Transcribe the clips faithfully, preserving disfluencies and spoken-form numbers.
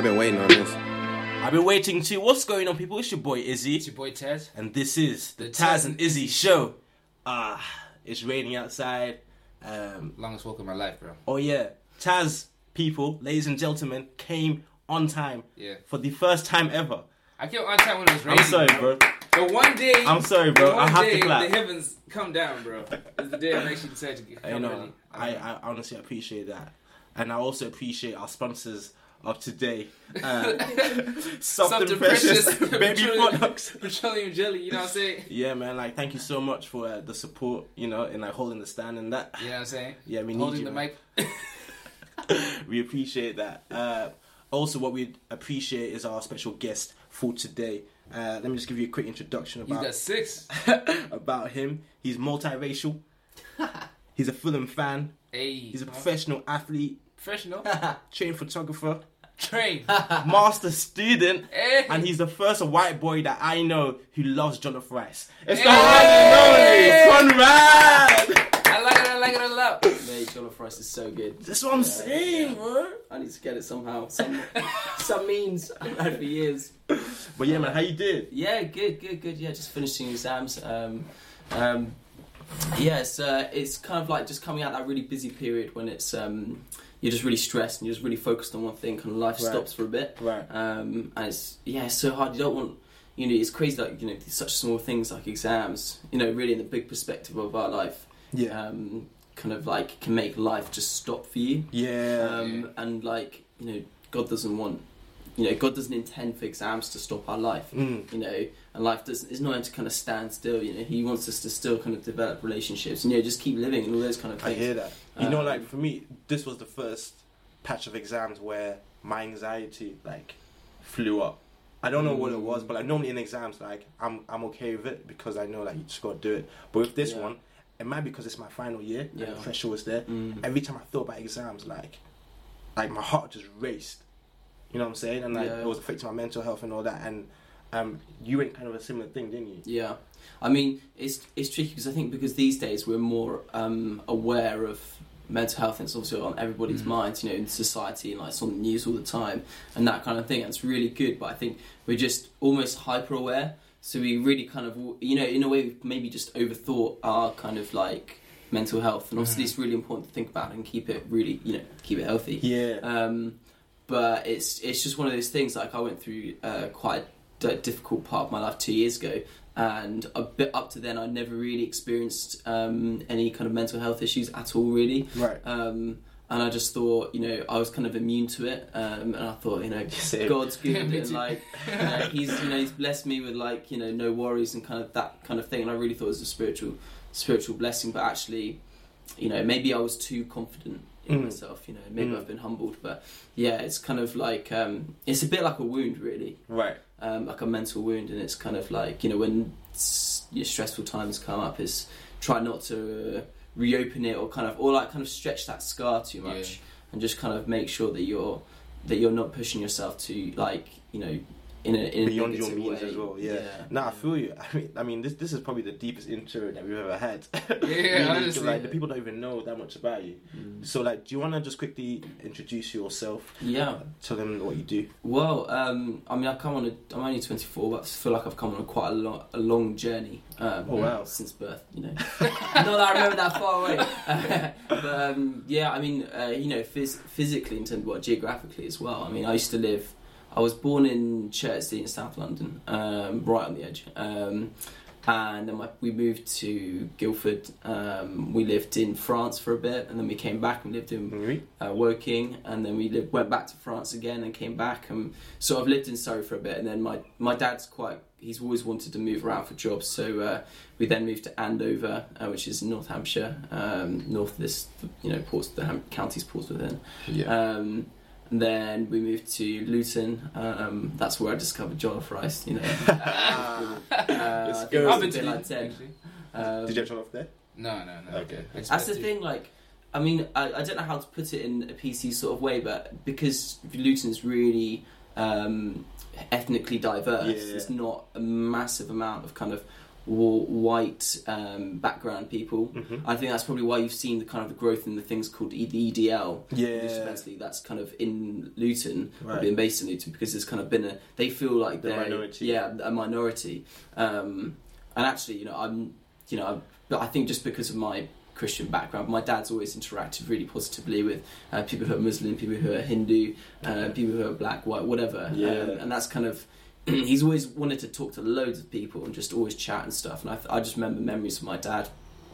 been waiting on this. I've been waiting too. What's going on, people? It's your boy Izzy. It's your boy Taz. And this is the, The Taz, Taz and Izzy show. Ah, it's raining outside. Um, Longest walk of my life, bro. oh yeah, Taz, people, ladies and gentlemen, came on time. Yeah. For the first time ever. I came on time when it was raining. I'm sorry, bro. The one day. I'm sorry, bro. The one I have day to clap. the heavens come down, bro. It's the day I actually decided to get You come know, early. I, I honestly appreciate that. And I also appreciate our sponsors of today. Uh, Soft and Precious Baby petroleum, Products. petroleum jelly, you know what I'm saying? Yeah, man, like, thank you so much for uh, the support, you know, and like holding the stand and that. You know what I'm saying? Yeah, we need Holding you, the man. mic. We appreciate that. Uh, also, what we appreciate is our special guest for today. Uh, let me just give you a quick introduction He's about got six. about him. He's multiracial. He's a Fulham fan. Hey. He's a professional athlete, Professional. trained photographer, Train. master student, Hey. and he's the first white boy that I know who loves jollof rice. It's the Hey. one and only Conrad. I like it, I like it a lot. Mate, jollof rice is so good. That's what I'm saying, bro. I need to get it somehow. Some some means I've had for years. But yeah, man, how you did? Yeah, good, good, good. Yeah, just finishing exams. Um, um, yeah, it's, uh, it's kind of like just coming out that really busy period when it's um, you're just really stressed and you're just really focused on one thing. Kind of life Right. stops for a bit. Right. Um, and it's yeah, it's so hard. You don't want. You know, it's crazy. Like you know, such small things like exams. You know, really in the big perspective of our life. Yeah. Um, kind of like can make life just stop for you. Yeah. Um, and like you know, God doesn't want, you know, God doesn't intend for exams to stop our life. Mm. You know, and life doesn't is not meant to kind of stand still. You know, He wants us to still kind of develop relationships and you know just keep living and all those kind of I things. hear that. You know, Um, like for me, this was the first patch of exams where my anxiety like flew up. I don't know what it was, but like normally in exams, like I'm I'm okay with it because I know like you just gotta do it. But with this Yeah. one, it might be because it's my final year Yeah. and the pressure was there. Mm. Every time I thought about exams, like like my heart just raced. You know what I'm saying? And like Yeah. it was affecting my mental health and all that. And um, you went kind of a similar thing, didn't you? Yeah, I mean it's it's tricky because I think because these days we're more um, aware of mental health and it's also on everybody's Mm. minds, you know, in society and like it's on the news all the time and that kind of thing. That's really good, but I think we're just almost hyper aware. So we really kind of, you know, in a way we've maybe just overthought our kind of like mental health and obviously Mm. it's really important to think about and keep it really, you know, keep it healthy. Yeah. Um, but it's it's just one of those things. Like I went through uh, quite a d- difficult part of my life two years ago, and a bit up to then, I never really experienced um, any kind of mental health issues at all, really. Right. Um, and I just thought, you know, I was kind of immune to it, um, and I thought, you know, Same. God's good, Yeah, me and too. like, you know, he's, you know, he's blessed me with like, you know, no worries and kind of that kind of thing. And I really thought it was a spiritual, spiritual blessing. But actually, you know, maybe I was too confident in Mm. myself. You know, maybe Mm. I've been humbled. But yeah, it's kind of like, um, it's a bit like a wound, really, Right. um, like a mental wound, and it's kind of like, you know, when s- your stressful times come up, is try not to uh, reopen it or kind of, or like kind of stretch that scar too much. Yeah. And just kind of make sure that you're that you're not pushing yourself to like you know in a in Beyond a your negative means way. as well, yeah. Nah, I feel you. I mean, I mean, this this is probably the deepest intro that we've ever had. Really, 'cause, honestly. like the people don't even know that much about you. Mm. So, like, do you want to just quickly introduce yourself? Yeah. Tell them what you do. Well, um, I mean, I come on. A, I'm only twenty-four, but I feel like I've come on a quite a long a long journey. Um, Oh, wow. Since birth, you know. Not that I remember that far away. but um, yeah, I mean, uh, you know, phys- physically in terms of well, geographically as well. I mean, I used to live. I was born in Chertsey in South London, um, right on the edge. Um, and then my, we moved to Guildford. Um, we lived in France for a bit, and then we came back and lived in Really? uh, Woking, and then we lived, went back to France again and came back. And so I've lived in Surrey for a bit, and then my, my dad's quite, he's always wanted to move around for jobs, so uh, we then moved to Andover, uh, which is in North Hampshire, um, north of this, you know, ports, the Ham- counties ports within. Yeah. Um, and then we moved to Luton. Um, that's where I discovered jollof rice. You know, Ah. uh, I It's think good. I I've was been a to bit like Luton, ten. actually. Um, Did you have to off there? No, no, no. Okay. I just That's the went to- thing, like, I mean, I, I don't know how to put it in a P C sort of way, but because Luton's really um, ethnically diverse, Yeah, yeah. there's not a massive amount of kind of wa- white um, background people. Mhm. I think that's probably why you've seen the kind of the growth in the things called E- the E D L. Yeah. Essentially, that's kind of in Luton, Right. being based in Luton, because there's kind of been a. They feel like The they're minority. yeah, a minority. Um, and actually, you know, I'm, you know, but I think just because of my Christian background, my dad's always interacted really positively with uh, people who are Muslim, people who are Hindu, uh, Okay. people who are black, white, whatever. Yeah. Um, and that's kind of. He's always wanted to talk to loads of people and just always chat and stuff. And I, th- I just remember memories of my dad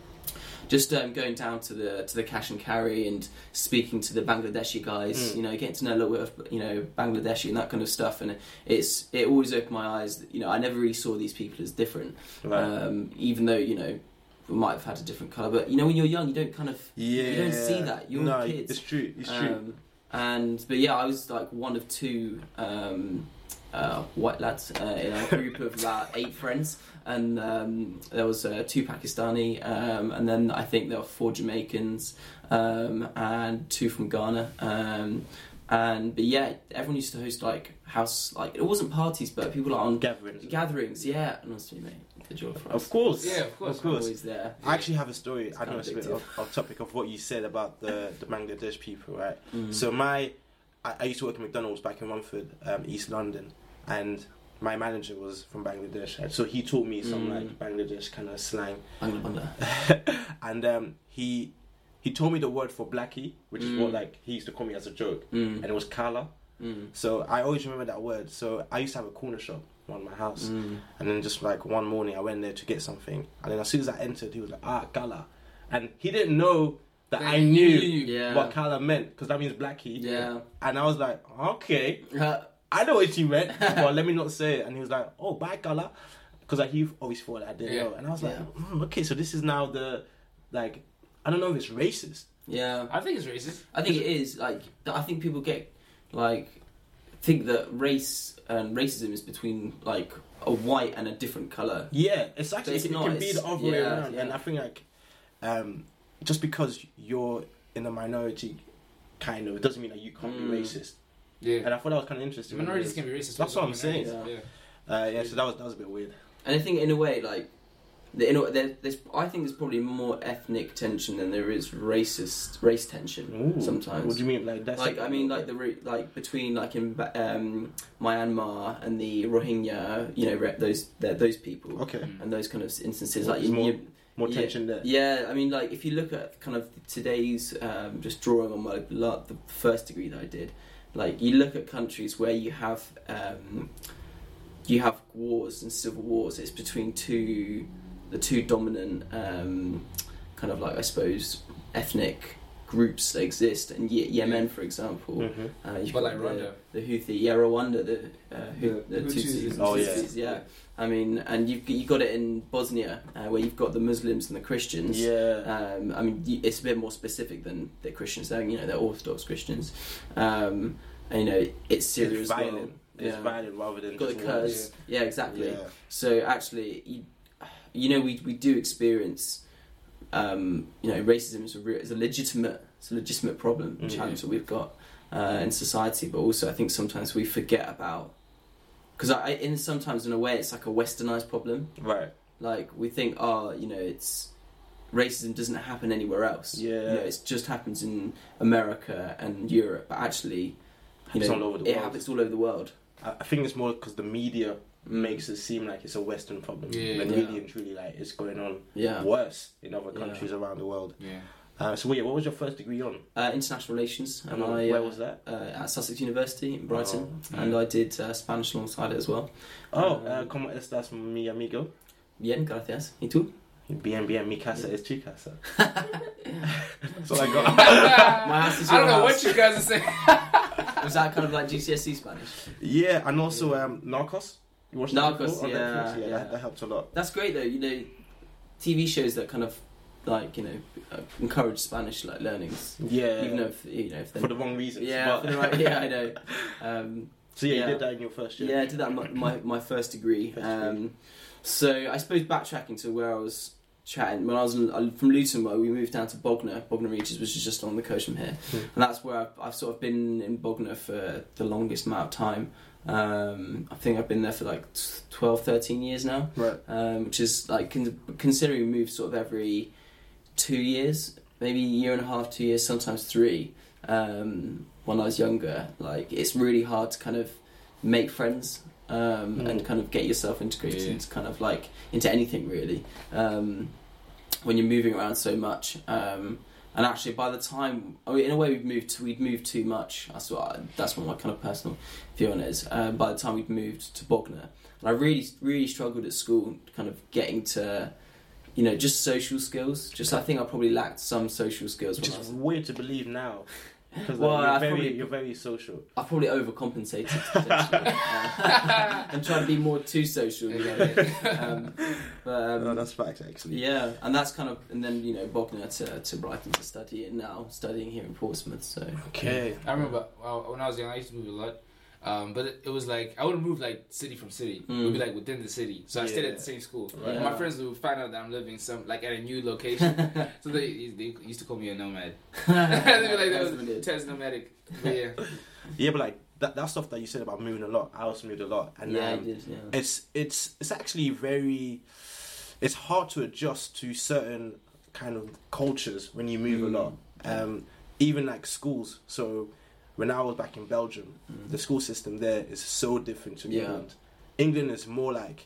just um, going down to the to the cash and carry and speaking to the Bangladeshi guys, Mm. you know, getting to know a little bit of, you know, Bangladeshi and that kind of stuff. And it's it always opened my eyes that, you know, I never really saw these people as different, Right. um, even though, you know, we might have had a different colour. But, you know, when you're young, you don't kind of, yeah. you don't see that. You're no, kids. it's true. It's true. Um, and but yeah, I was like one of two um, uh, white lads uh, in a group of about eight friends, and um, there was uh, two Pakistani, um, and then I think there were four Jamaicans um, and two from Ghana. Um, and but yeah, everyone used to host like house, like it wasn't parties, but people are on Gatherings. gatherings. Yeah, and honestly, mate, the joy for us. Of course. Yeah, of course. Of course. Always there. I actually have a story. I know kind it's a of bit addictive. off, off topic of what you said about the, the Bangladesh people, right? Mm. So my, I, I used to work at McDonald's back in Romford, um, East London, and my manager was from Bangladesh, right? So he taught me some Mm. like Bangladesh kind of slang, Bangla bangla. and um, he he told me the word for blackie, which is what Mm. like he used to call me as a joke, Mm. and it was kala. Mm. So I always remember that word. So I used to have a corner shop around my house. Mm. And then just like one morning, I went there to get something, and then as soon as I entered, he was like, "Ah, Kala," and he didn't know that I knew Yeah. what Kala meant because that means blackie. Yeah. And I was like, "Okay, Uh, I know what you meant, but let me not say it." And he was like, "Oh, bye, Kala," because like, he always thought I didn't Yeah. know. And I was like, Yeah. mm, "Okay, so this is now the like, I don't know if it's racist." yeah. I think it's racist. I think it is like I think people get like think that race and racism is between like a white and a different color. Yeah, it's actually it's it, not, can be it's- the other way yeah, around, and yeah. I think like, um, just because you're in a minority, kind of, it doesn't mean that you can't Mm. be racist. Yeah. And I thought that was kind of interesting. Minorities can be racist. That's what I'm saying. Yeah. Uh, yeah, so that was that was a bit weird. And I think in a way like the- in a, there, there's I think there's probably more ethnic tension than there is racist race tension Ooh, sometimes. What do you mean, like that's Like I mean, like the re- like between like in Ba- um, Myanmar and the Rohingya, you know, re- those they're those people okay, Mm. and those kind of instances. Well, Like there's you, more- you- more Yeah. tension there. Yeah, I mean, like if you look at kind of today's, um, just drawing on my la- the first degree that I did, like you look at countries where you have um, you have wars and civil wars. It's between two the two dominant um, kind of like I suppose ethnic groups that exist. And Ye- Yemen, for example, Mhm. uh, you've But got like the, Rwanda. the Houthi, yeah, Rwanda, the uh, Hu- The the Hutus Tutsis, and Oh, yeah. Tutsis, yeah. I mean, and you've you got it in Bosnia, uh, where you've got the Muslims and the Christians. Yeah, Um, I mean, y- it's a bit more specific than the Christians. They're, you know, they're Orthodox Christians. Um, and, you know, it's Syria it's as well. violent. It's Yeah. violent rather than You've got the just Kurds. wars. Yeah, exactly. Yeah. So actually, you, you know, we we do experience, um, you know, racism is a, re- is a legitimate, it's a legitimate problem, Mhm. challenge that we've got uh, in society. But also, I think sometimes we forget about, because I, I- in sometimes in a way, it's like a westernized problem. Right. Like we think, oh, you know, it's racism doesn't happen anywhere else. Yeah. you know, it just happens in America and Europe, but actually, you It's know, all over the it world. happens all over the world. I I think it's more because the media Mm. makes it seem like it's a Western problem. Yeah. When Yeah. really and truly, like it's going on Yeah, worse in other Yeah. countries around the world. Yeah. Uh, so yeah, what was your first degree on? uh, international relations, and And I where uh, was that? uh, at Sussex University in Brighton, Oh, and yeah. I did uh, Spanish alongside it as well. Oh, Um, uh, como estás, mi amigo? Bien, gracias. ¿Y tú? Bien, bien, mi casa Yeah. es tu casa. That's all I got. My house is I don't your know house. what you guys are saying. Was that kind of like G C S E Spanish? Yeah, and also um, Narcos. You watched that Narcos, before on yeah, Netflix? yeah, yeah. That, that helped a lot. That's great though. You know, T V shows that kind of like you know uh, encourage Spanish like learnings, Yeah, even though if, you know if for they're the wrong reasons. yeah, but- for the right, yeah, I know. Um, So yeah, Yeah. you did that in your first year. Yeah, I did that in my, my, my first degree. First Um, so I suppose backtracking to where I was chatting, when I was in, uh, from Luton, where we moved down to Bognor, Bognor Regis, which is just along the coast from here. Hmm. And that's where I've, I've sort of been in Bognor for the longest amount of time. Um, I think I've been there for like twelve, thirteen years now, Right. um, which is like con- considering we move sort of every two years, maybe a year and a half, two years, sometimes three. Um, when I was younger, like it's really hard to kind of make friends um, Mm. and kind of get yourself integrated Yeah. into kind of like into anything really. Um, when you're moving around so much, um, and actually by the time, I mean, in a way we've moved, we'd moved too much. That's what I, that's what my kind of personal view on it is. Um, by the time we'd moved to Bognor, and I really really struggled at school, kind of getting to, you know, just social skills. Just I think I probably lacked some social skills. Which When I is was, weird to believe now. Because Well, like, you're I very probably- you're very social. I probably overcompensated potentially, uh, and tried to be more too social. You know? um, but, um, no, that's facts actually. yeah, and that's kind of, and then you know Bognor to to Brighton to study, and now studying here in Portsmouth. So Okay. I remember well, when I was young, I used to move a lot. Um, but it, it was like I wouldn't move like city from city. It would be Mm. like within the city. So I stayed Yeah. at the same school. Right. And my Yeah. friends would find out that I'm living some like at a new location. So they they used to call me a nomad. They'd be like That's that was brilliant. Tez nomadic. But yeah. Yeah, but like that that stuff that you said about moving a lot, I also moved a lot, and yeah, I um, did. Yeah. it's it's it's actually very it's hard to adjust to certain kind of cultures when you move Mm. a lot. Um, even like schools. So when I was back in Belgium, Mm. the school system there is so different to Yeah. England. England is more like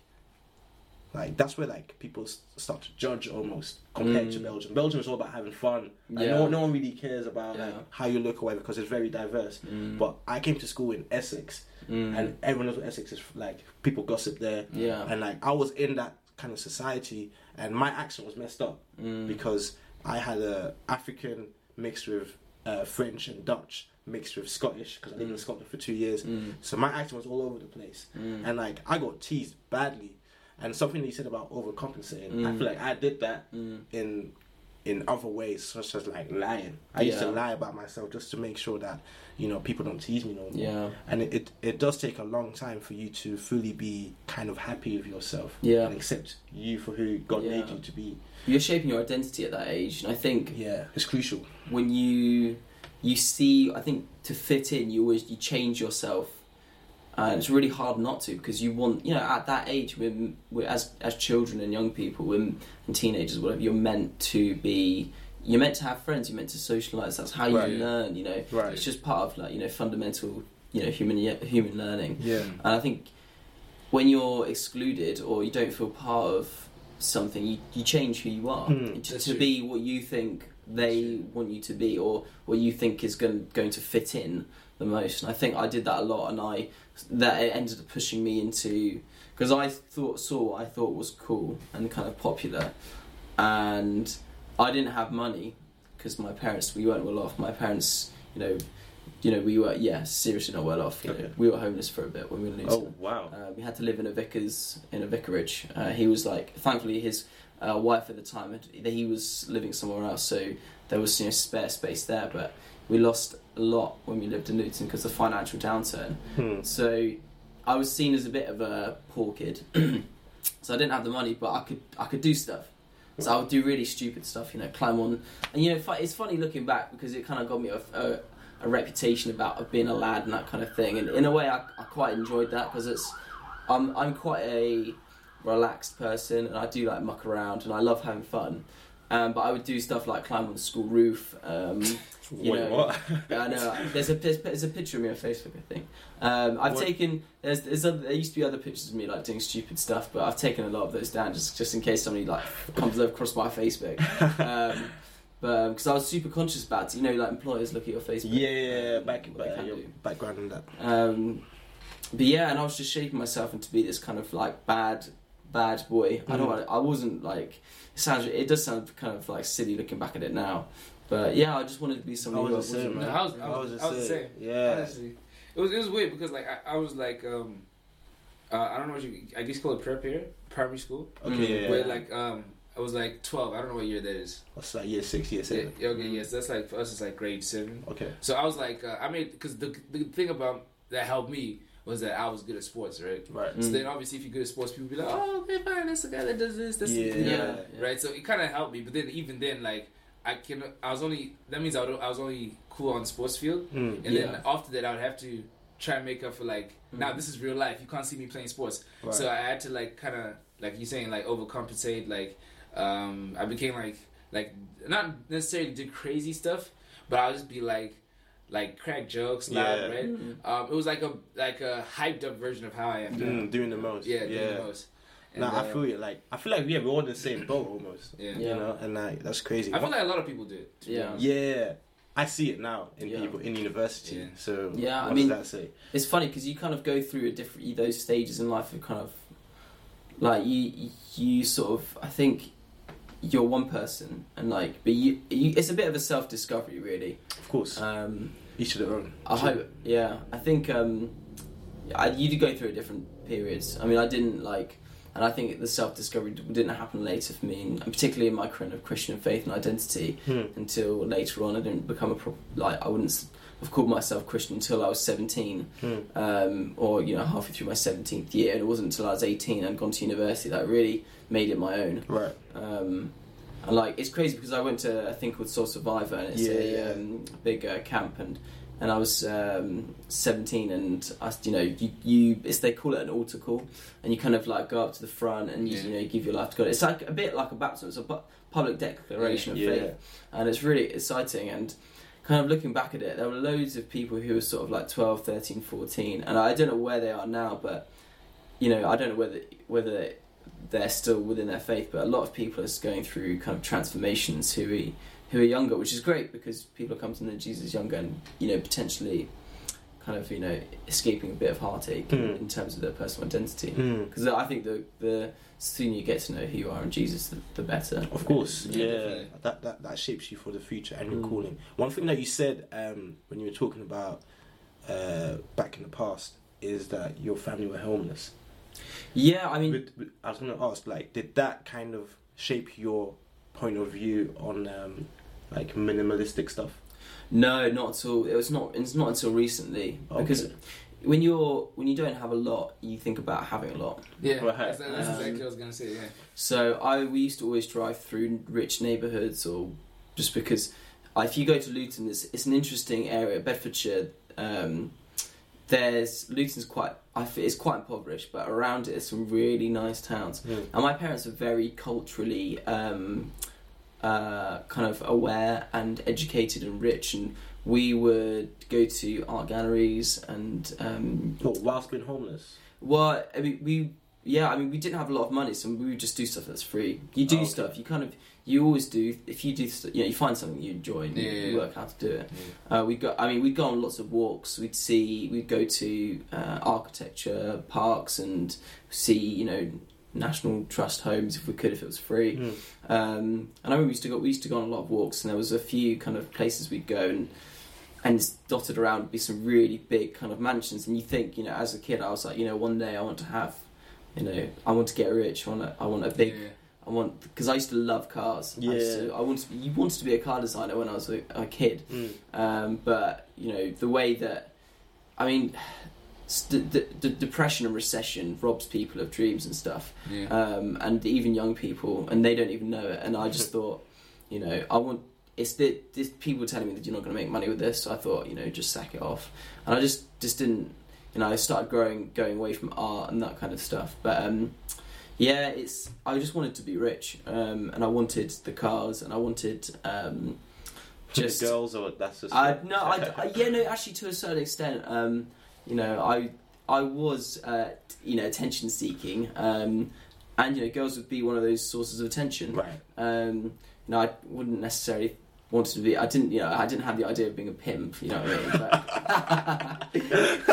like that's where like people s- start to judge almost compared to Mm. Belgium. Belgium is all about having fun. Like, Yeah. no, no one really cares about Yeah. like how you look or whatever because it's very diverse. Mm. But I came to school in Essex, Mm. and everyone knows what Essex is like. People gossip there, yeah. and like I was in that kind of society, and my accent was messed up Mm. because I had a African mixed with uh, French and Dutch mixed with Scottish because I lived in Mm. Scotland for two years. Mm. So my accent was all over the place, Mm. and like I got teased badly. And something that you said about overcompensating, I Mm. feel like I did that Mm. in in other ways, such as like lying. I used to Yeah. lie about myself just to make sure that you know people don't tease me no more. Yeah. And it, it, it does take a long time for you to fully be kind of happy with yourself Yeah. and accept you for who God Yeah. made you to be. You're shaping your identity at that age, and I think Yeah, it's crucial. when you you see, I think to fit in, you always you change yourself, and it's really hard not to because you want, you know, at that age, when we're as as children and young people and, and teenagers, whatever, you're meant to be. You're meant to have friends. You're meant to socialize. That's how you Right. learn. You know, Right. it's just part of like you know fundamental you know human human learning. Yeah. And I think when you're excluded or you don't feel part of something, you, you change who you are Mm, to, that's to true. be what you think they want you to be or what you think is going, going to fit in the most. And I think I did that a lot, and I that it ended up pushing me into because I thought saw what I thought was cool and kind of popular, and I didn't have money because my parents we weren't well off. My parents, you know. You know, we were, yeah, seriously not well off. You know, Okay. we were homeless for a bit when we were in Luton. Oh wow. Uh, we had to live in a vicar's in a vicarage. Uh, he was like, thankfully, his uh, wife at the time had, he was living somewhere else, so there was you know spare space there. But we lost a lot when we lived in Luton because of the financial downturn. Hmm. So I was seen as a bit of a poor kid. So I didn't have the money, but I could I could do stuff. So I would do really stupid stuff, you know, climb on. And you know, fu- it's funny looking back because it kind of got me a, a, a reputation about being a lad and that kind of thing. And in a way, I, I quite enjoyed that because it's I'm I'm quite a relaxed person and I do like muck around and I love having fun. Um, but I would do stuff like climb on the school roof. Um, you Wait, know, what? I know. There's a there's, there's a picture of me on Facebook, I think. Um, I've What? taken there's there's other, there used to be other pictures of me like doing stupid stuff, but I've taken a lot of those down just just in case somebody like comes across my Facebook. Um, but because I was super conscious about it, you know, like employers look at your Facebook. Yeah, um, back what they back can your do. background and that. Um, but yeah, and I was just shaping myself into be this kind of like bad, bad boy. I don't. Mm. want I wasn't like. It sounds. It does sound kind of like silly looking back at it now. But yeah, I just wanted to be I somebody who was the same, wasn't. man. No, I was- I was- the I was the same. Yeah. Honestly, it was it was weird because like I, I was like um, uh, I don't know what you I guess call it prep here, primary school. Okay. Mm. Yeah. Where like um, I was like twelve. I don't know what year that is. What's that? Year six, year Yeah, seven. yeah, okay, yes, that's like for us. It's like grade seven. Okay. So I was like, uh, I made because the the thing about that helped me was that I was good at sports, right? Right. So Mm. then obviously if you're good at sports, people be like, oh, okay, fine, that's the guy that does this, that's Yeah. you know, Yeah, yeah. right? So it kind of helped me, but then even then, like I can, I was only that means I was, I was only cool on sports field, Mm. and Yeah. then after that I would have to try and make up for like Mm. now this is real life. You can't see me playing sports, Right. so I had to like kind of like you saying like overcompensate. Like um, I became like like not necessarily did crazy stuff, but I'll just be like like crack jokes, laugh, Yeah. right? Mm. Um, it was like a like a hyped up version of how I am. now. Mm, doing the most. Yeah, yeah. doing the most. And, Nah, I uh, feel it. Like I feel like yeah, we're all in the same boat almost. Yeah. You Yeah. know, and like that's crazy. I feel like a lot of people do it. to be Yeah. honest. yeah, I see it now in Yeah. people in university. Yeah. So Yeah, I what mean- does that say? It's funny because you kind of go through a different those stages in life of kind of like you you sort of I think you're one person and like but you, you it's a bit of a self discovery really. Of course, Um, each to their own. I hope yeah I think um, I, you do go through different periods. I mean I didn't like and I think the self discovery didn't happen later for me and particularly in my kind of Christian faith and identity Hmm. until later on. I didn't become a pro- like I wouldn't s- have called myself Christian until I was seventeen. Hmm. Um, or you know halfway through my seventeenth year, and it wasn't until I was eighteen and gone to university that I really made it my own. Right. Um, and like it's crazy because I went to a thing called Soul Survivor, and it's Yeah, a yeah. um, big uh, camp, and and I was um, seventeen, and I, you know you, you it's they call it an altar call, and you kind of like go up to the front and you, Yeah. you know you give your life to God. It's like a bit like a baptism. It's a pu- public declaration of Yeah. faith, and it's really exciting and. Kind of looking back at it, there were loads of people who were sort of like twelve, thirteen, fourteen, and I don't know where they are now, but you know, I don't know whether whether they're still within their faith, but a lot of people are going through kind of transformations who are, who are younger, which is great because people are coming to know Jesus younger and you know potentially kind of you know escaping a bit of heartache Mm. in terms of their personal identity. Hmm. Because I think the the sooner you get to know who you are in Jesus, the, the better. Of course, Yeah, yeah. definitely. That, that that shapes you for the future and your Mm. calling. One thing that you said um, when you were talking about uh, back in the past is that your family were homeless. Yeah, I mean, But- but I was going to ask, like, did that kind of shape your point of view on um, like minimalistic stuff? no, not at all. It was not. It's not until recently because Okay. when you're when you don't have a lot, you think about having a lot. Yeah, Right. that's, that's Um, exactly what I was gonna say. Yeah, So I we used to always drive through rich neighbourhoods, or just because uh, if you go to Luton, it's it's an interesting area, Bedfordshire. Um, there's Luton's quite I f- it's quite impoverished, but around it is some really nice towns. Mm. And my parents are very culturally um, uh, kind of aware and educated and rich, and we would go to art galleries and um, What, whilst being homeless? well, I mean, we yeah, I mean, we didn't have a lot of money, so we would just do stuff that's free. You do Oh, okay. stuff, you kind of, you always do. If you do, st- you know, you find something you enjoy, and you, Yeah, yeah, you yeah. work out to do it. Uh, we got, I mean, we'd go on lots of walks. We'd see, we'd go to uh, architecture parks and see, you know, National Trust homes if we could, if it was free. Mm. Um, and I remember we used to go, we used to go on a lot of walks, and there was a few kind of places we'd go, and and dotted around would be some really big kind of mansions. And you think, you know, as a kid, I was like, you know, one day I want to have, you know, I want to get rich. I want a, I want a big, Yeah. I want because I used to love cars. I used Yeah. to, I wanted, to, you wanted to be a car designer when I was a, a kid. Mm. Um, but you know the way that, I mean, st- the, the depression and recession robs people of dreams and stuff, Yeah. um, and even young people, and they don't even know it. And I just thought, you know, I want. It's the this people telling me that you're not going to make money with this. So I thought, you know, just sack it off, and I just just didn't. You know, I started growing, going away from art and that kind of stuff. But um, yeah, it's. I just wanted to be rich, um, and I wanted the cars, and I wanted. Um, Just- the girls, or that's just. I no, I, I yeah, no. Actually, to a certain extent, um, you know, I I was uh, you know attention seeking, um, and you know, girls would be one of those sources of attention. Right. Um, you know, I wouldn't necessarily want to be. I didn't, you know, I didn't have the idea of being a pimp. You know what I mean?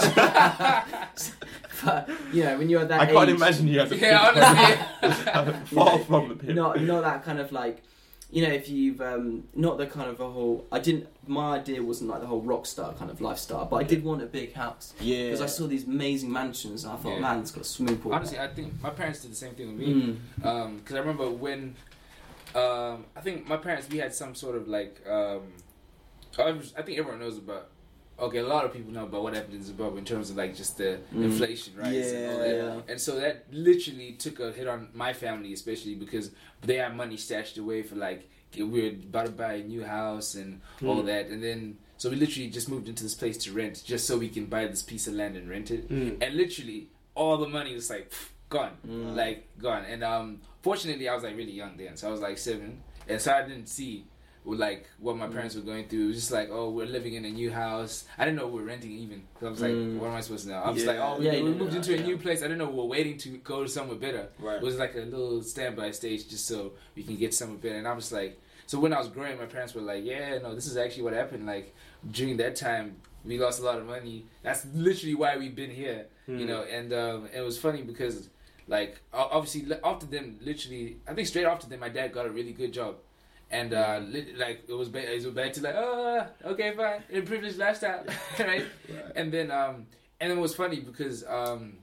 But, but you know, when you're at that I can't age, imagine you as a Yeah, honestly. far know, from the pimp. not not that kind of like, you know, if you've um, not the kind of a whole. I didn't. My idea wasn't like the whole rock star kind of lifestyle, but I did want a big house Yeah. because I saw these amazing mansions and I thought, Yeah. man, it's got a swimming pool. Honestly, I think my parents did the same thing with me. Mm. Um, because I remember when, um, I think my parents, we had some sort of like, um, I was- I think everyone knows about. Okay, a lot of people know about what happened in Zimbabwe in terms of like just the Mm. inflation, right? and, all that. Yeah. And so that literally took a hit on my family, especially because they had money stashed away for like we were about to buy a new house and Mm. all that, and then so we literally just moved into this place to rent, just so we can buy this piece of land and rent it. Mm. And literally all the money was like pff, gone, Mm. like gone. And um, fortunately, I was like really young then, so I was like seven, and so I didn't see like what my parents were going through. It was just like, oh, we're living in a new house. I didn't know we were renting even. So I was like, Mm. what am I supposed to know? I was Yeah. like, oh, we, Yeah, we you moved know, into a yeah. new place. I didn't know we were waiting to go somewhere better. Right. It was like a little standby stage just so we can get somewhere better. And I was like, so when I was growing, my parents were like, yeah, no, this is actually what happened. Like during that time, we lost a lot of money. That's literally why we've been here, Mm. you know. And um, it was funny because, like, o- obviously li- after them, literally, I think straight after them, my dad got a really good job. And uh, li- like it was, ba- it was back to like, oh, okay, fine, a privileged lifestyle, right? Right. And then, um, and it was funny because, um,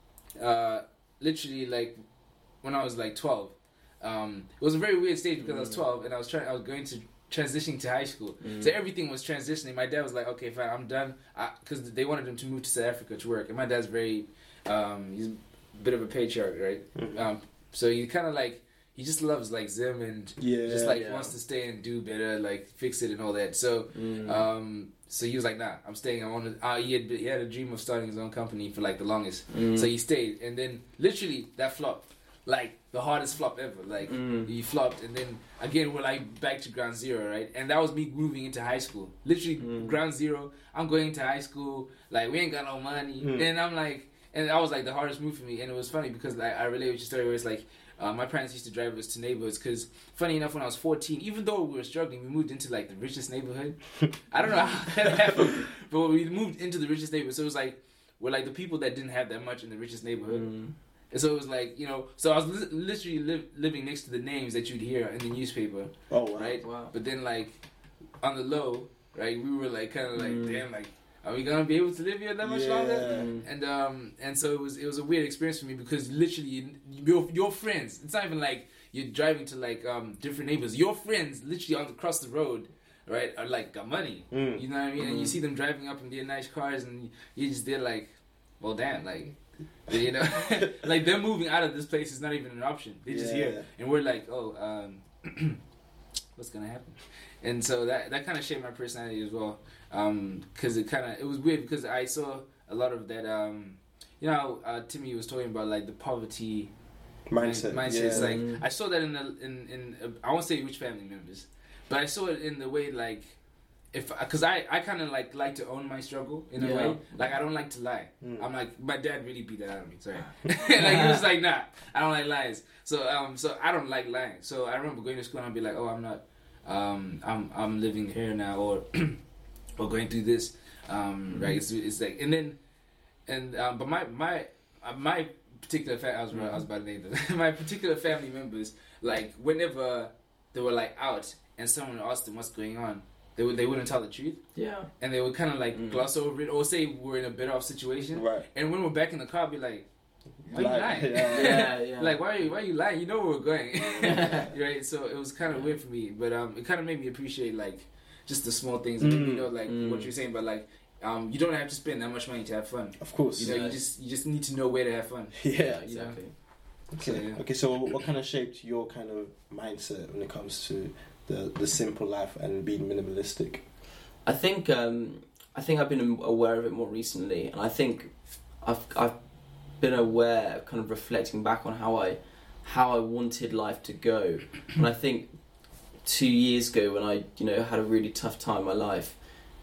uh, literally, like when I was like twelve, um, it was a very weird stage because I was twelve and I was trying, I was going to transitioning to high school, Mm. so everything was transitioning. My dad was like, okay, fine, I'm done, because they wanted him to move to South Africa to work, and my dad's very, um, he's a bit of a patriarch, right? Mhm. Um, so he kind of like. He just loves like Zim and Yeah. just like Yeah. wants to stay and do better, like fix it and all that. So, Mm. um, so he was like, "Nah, I'm staying. I want to." Uh, he had he had a dream of starting his own company for like the longest. Mm. So he stayed, and then literally that flopped, like the hardest flop ever. Like Mm. he flopped, and then again we're like back to ground zero, right? And that was me moving into high school. Literally Mm. ground zero. I'm going into high school. Like we ain't got no money, Mm. and I'm like, and that was like the hardest move for me. And it was funny because like I relate with your story where it's like. Uh, my parents used to drive us to neighborhoods because, funny enough, when I was fourteen, even though we were struggling, we moved into like the richest neighborhood. I don't know how that happened, but we moved into the richest neighborhood. So it was like we're like the people that didn't have that much in the richest neighborhood, Mm. and so it was like you know. So I was li- literally li- living next to the names that you'd hear in the newspaper, Oh wow. right? Wow. But then like on the low, right, we were like kind of like, Mm. damn, like are we gonna be able to live here that much longer? Yeah. Mm. And um and so it was it was a weird experience for me because literally your your friends, it's not even like you're driving to like um different neighbors. Your friends literally on across the road, right, are like got money. Mm. You know what I mean? And you Mm. see them driving up in their nice cars, and you just they're like, well, damn, like. You know, like them moving out of this place is not even an option. They're just Yeah. here, and we're like, oh, um, what's gonna happen? And so that that kind of shaped my personality as well, because it kind of it was weird because I saw a lot of that. Um, you know, how, uh, Timmy was talking about like the poverty Mindset. mindset. Yeah. It's like Mm. I saw that in the in in uh, I won't say which family members, but I saw it in the way like if because I I kind of like like to own my struggle in a Yeah. way. Like I don't like to lie. Mm. I'm like my dad really beat that out of me. Sorry, like he was like, nah, I don't like lies. So um so I don't like lying. So I remember going to school and I'd be like, oh, I'm not um I'm I'm living here now or or going through this um right. It's, it's like and then and um but my my uh, my particular fa- I was I was about to name them. My particular family members, like whenever they were like out and someone asked them what's going on, they would they wouldn't tell the truth Yeah. and they would kind of like Mm. gloss over it or say we're in a better off situation. Right. And when we're back in the car, I'd be like, why you Like, lying? yeah. Yeah, yeah. Like why are you why are you lying? You know where we're going, right? So it was kind of weird for me, but um, it kind of made me appreciate like just the small things. It made me Mm. know like Mm. what you're saying, but like. Um, you don't have to spend that much money to have fun. Of course. You know, Yeah. you just you just need to know where to have fun. Yeah. Yeah, exactly. Okay. So, yeah. Okay. So, what kind of shaped your kind of mindset when it comes to the the simple life and being minimalistic? I think um, I think I've been aware of it more recently, and I think I've I've been aware, kind of reflecting back on how I how I wanted life to go, and I think two years ago when I you know had a really tough time in my life,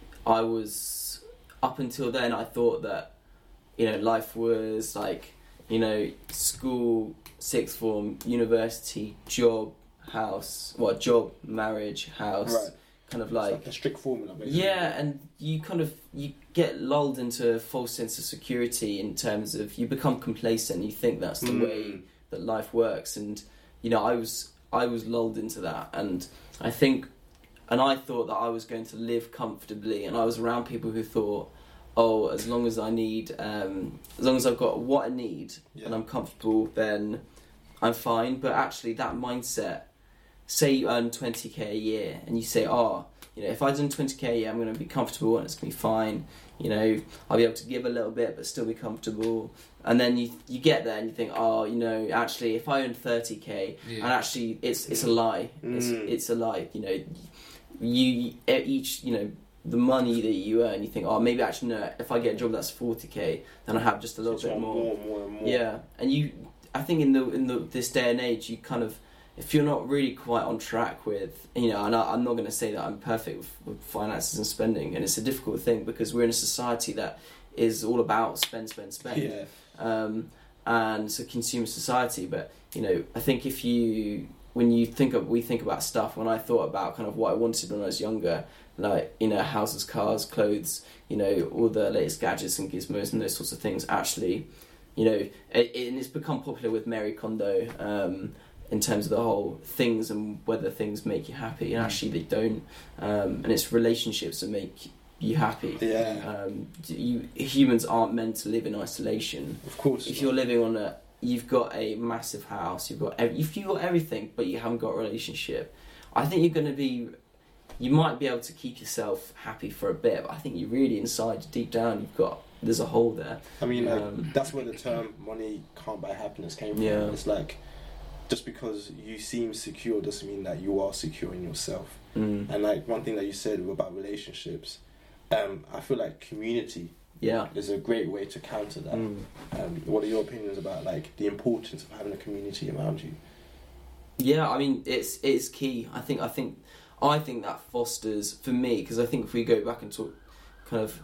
I was up until then I thought that you know life was like you know school, sixth form, university, job, house, what job, marriage, house, Right. kind of It's like. like a strict formula. Basically. Yeah, and you kind of you get lulled into a false sense of security in terms of you become complacent. You think that's the Mm. way that life works, and you know I was I was lulled into that, and I think, and I thought that I was going to live comfortably, and I was around people who thought, oh, as long as I need, um, as long as I've got what I need Yeah. and I'm comfortable, then I'm fine. But actually, that mindset. Say you earn twenty k a year and you say, oh, you know, if I done twenty k a year, I'm going to be comfortable and it's going to be fine. You know, I'll be able to give a little bit but still be comfortable. And then you you get there and you think, oh, you know, actually, if I earn thirty k, Yeah. and actually, it's it's a lie. It's Mm. it's a lie. You know, you each you know the money that you earn, you think, oh, maybe actually no. If I get a job that's forty k, then I have just a little Just bit want more. more, more, and more. Yeah, and you, I think in the in the this day and age, you kind of, if you're not really quite on track with, you know, and I, I'm not going to say that I'm perfect with, with finances and spending, and it's a difficult thing because we're in a society that is all about spend, spend, spend. Yeah. Um, and it's a consumer society, but you know, I think if you, when you think of, we think about stuff. When I thought about kind of what I wanted when I was younger, like you know, houses, cars, clothes, you know, all the latest gadgets and gizmos and those sorts of things. Actually, you know, it, it, and it's become popular with Marie Kondo um, in terms of the whole things and whether things make you happy, and actually they don't. Um, and it's relationships that make you happy. Yeah. Um, you humans aren't meant to live in isolation. Of course. If you're living on a, you've got a massive house, you've got ev- if you've got everything, but you haven't got a relationship, I think you're going to be, you might be able to keep yourself happy for a bit, but I think you really inside, deep down, you've got, there's a hole there. I mean, like, Um, that's where the term "money can't buy happiness" came from. Yeah. It's like, just because you seem secure doesn't mean that you are secure in yourself. Mm. And like one thing that you said about relationships, um, I feel like community Yeah. is a great way to counter that. Mm. Um, what are your opinions about like the importance of having a community around you? Yeah, I mean it's it's key. I think I think I think that fosters for me, because I think if we go back and talk, kind of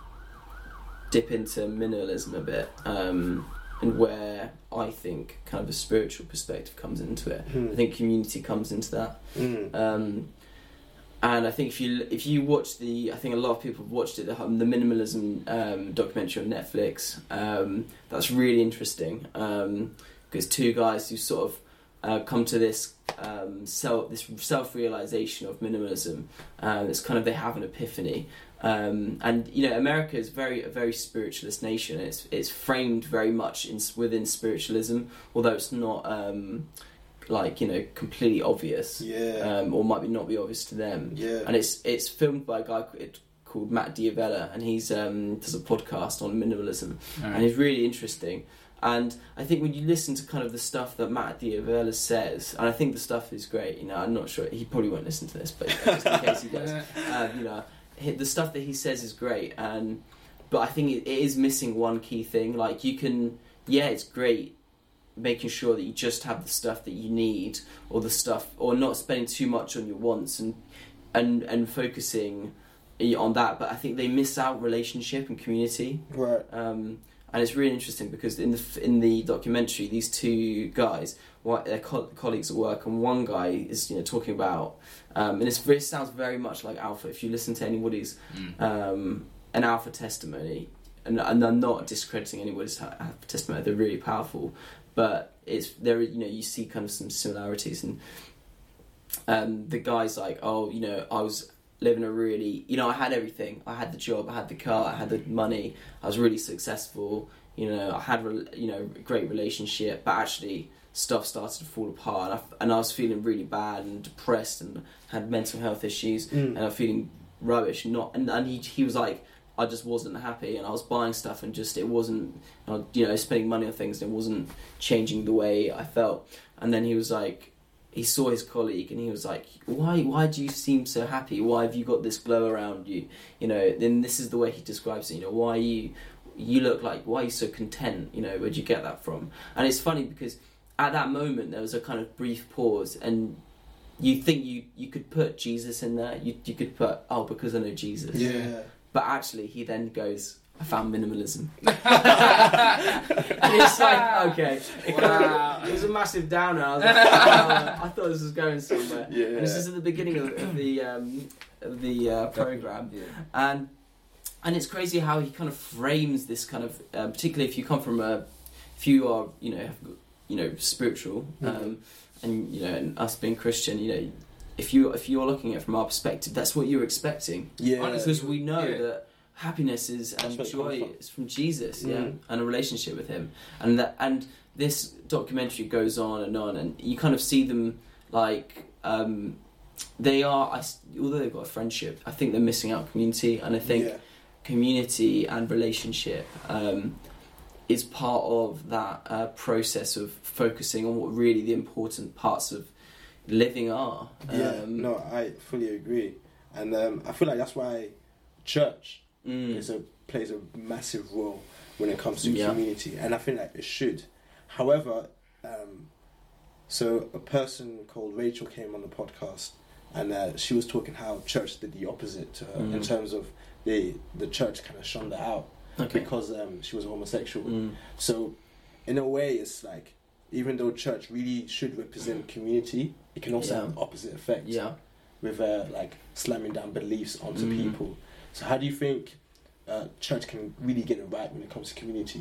dip into minimalism a bit, um, and where I think kind of a spiritual perspective comes into it. Hmm. I think community comes into that. Mm. Um, and I think if you if you watch the, I think a lot of people have watched it, the, um, the minimalism um, documentary on Netflix. Um, that's really interesting because two guys who sort of uh, come to this um, self this self realization of minimalism. Um, it's kind of they have an epiphany. Um, and you know, America is very a very spiritualist nation. It's it's framed very much in within spiritualism, although it's not. Um, like you know completely obvious, Yeah. um, or might be not be obvious to them. Yeah. And it's it's filmed by a guy called- called Matt Diavella, and he's um, does a podcast on minimalism, and he's really interesting. And I think when you listen to kind of the stuff that Matt Diavella says, and I think the stuff is great. You know, I'm not sure he probably won't listen to this, but just in case he does, um, you know, he- the stuff that he says is great. And but I think it, it is missing one key thing. Like you can, yeah, it's great. Making sure that you just have the stuff that you need, or the stuff, or not spending too much on your wants, and and and focusing on that. But I think they miss out relationship and community, Right. um, and it's really interesting because in the in the documentary, these two guys, what their co- colleagues at work, and one guy is you know talking about, um, and it's, it sounds very much like Alpha. If you listen to anybody's Mm. um, an Alpha testimony, and, and I'm not discrediting anybody's Alpha testimony, they're really powerful. But it's there, you know. You see kind of some similarities, and um, the guy's like, oh, you know, I was living a really, you know, I had everything. I had the job, I had the car, I had the money. I was really successful. You know, I had, you know, a great relationship. But actually, stuff started to fall apart, and I, and I was feeling really bad and depressed, and had mental health issues, Mm. and I'm feeling rubbish. Not, and, and he he was like. I just wasn't happy, and I was buying stuff, and just it wasn't, you know, spending money on things, and it wasn't changing the way I felt. And then he was like, he saw his colleague, and he was like, "Why? Why do you seem so happy? Why have you got this glow around you? You know?" Then this is the way he describes it. You know, why are you, you look like, why are you so content? You know, where'd you get that from? And it's funny because at that moment there was a kind of brief pause, and you think you you could put Jesus in there. You you could put, oh, because I know Jesus. Yeah. But actually, he then goes, I found minimalism. And it's like, okay. It, Wow. it was a massive downer. I was like, oh, I thought this was going somewhere. Yeah. And this is at the beginning of, of the um, of the uh, program. Yeah. And and it's crazy how he kind of frames this kind of, uh, particularly if you come from a, if you are, you know, have, you know, spiritual, um, Mm-hmm. and you know, and us being Christian, you know, if you if you're looking at it from our perspective, that's what you're expecting. Yeah. Because we know Yeah. that happiness is and That's joy where it comes from. is from Jesus, yeah, Mm. and a relationship with Him, and that and this documentary goes on and on, and you kind of see them like um, they are. I, although they've got a friendship, I think they're missing out community, and I think Yeah. community and relationship um, is part of that uh, process of focusing on what really the important parts of living are. Yeah, Um, no, I fully agree, and um, I feel like that's why church mm, is a plays a massive role when it comes to Yeah. community, and I feel like it should. However, um, so a person called Rachel came on the podcast, and uh, she was talking how church did the opposite to her Mm. in terms of the the church kind of shunned her out okay. because um, she was homosexual. Mm, So, in a way, it's like even though church really should represent community, it can also Yeah. have the opposite effect yeah. with uh, like slamming down beliefs onto Mm. people. So, how do you think uh, church can really get it right when it comes to community?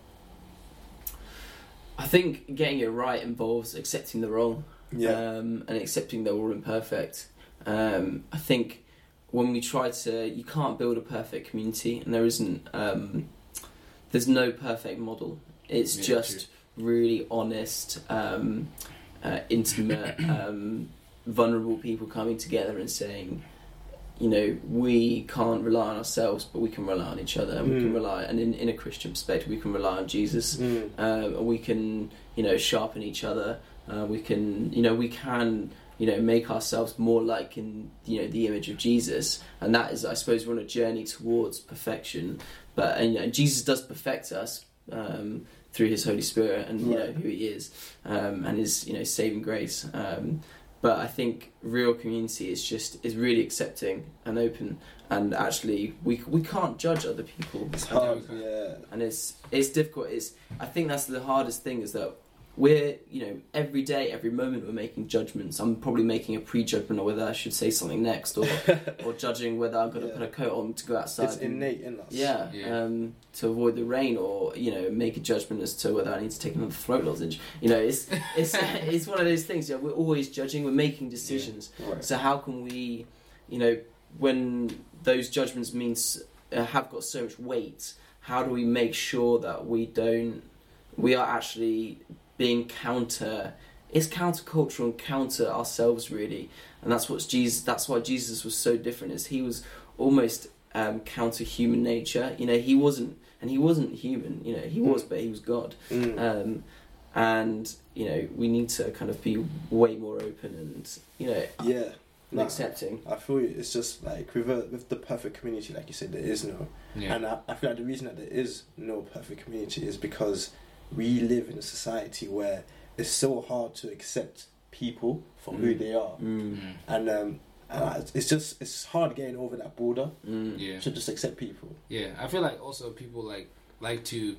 I think getting it right involves accepting the wrong. Yeah, um, and accepting that we're all imperfect. Um, I think when we try to, you can't build a perfect community, and there isn't. Um, there's no perfect model. It's Yeah, just really honest, um, uh, intimate, um, vulnerable people coming together and saying, you know, we can't rely on ourselves, but we can rely on each other, and we can Mm. rely, and in, in a Christian perspective, we can rely on Jesus. Mm. Um, and we can, you know, sharpen each other. Uh, we can, you know, we can, you know, make ourselves more like in, you know, the image of Jesus. And that is, I suppose, we're on a journey towards perfection. But and, you know, Jesus does perfect us um, through His Holy Spirit and you know Right. who He is um, and His, you know, saving grace. Um, but I think real community is just is really accepting and open. And actually, we we can't judge other people. It's hard, yeah. And it's it's difficult. It's I think that's the hardest thing is that we're you know every day, every moment we're making judgments. I'm probably making a prejudgment on whether I should say something next, or or judging whether I'm going to Yeah. put a coat on to go outside. It's and- innate in us. yeah, Yeah. Um, to avoid the rain, or you know, make a judgment as to whether I need to take another throat lozenge. You know, it's it's it's one of those things. Yeah, we're always judging. We're making decisions. Right. So how can we, you know, when those judgments means uh, have got so much weight, how do we make sure that we don't, we are actually being counter, it's countercultural and counter ourselves really, and that's what Jesus. That's why Jesus was so different. Is he was almost um, counter human nature. You know, he wasn't, and he wasn't human. You know, he was, Mm. but he was God. Mm. Um, and you know, we need to kind of be way more open and you know, yeah. and Nah, accepting. I feel you. It's just like with a, with the perfect community, like you said, there is no. Yeah. And I, I feel like the reason that there is no perfect community is because we live in a society where it's so hard to accept people for who Mm. they are, Mm. Mm. and um, uh, it's just it's hard getting over that border Mm. Yeah. to just accept people. Yeah, I feel like also people like like to,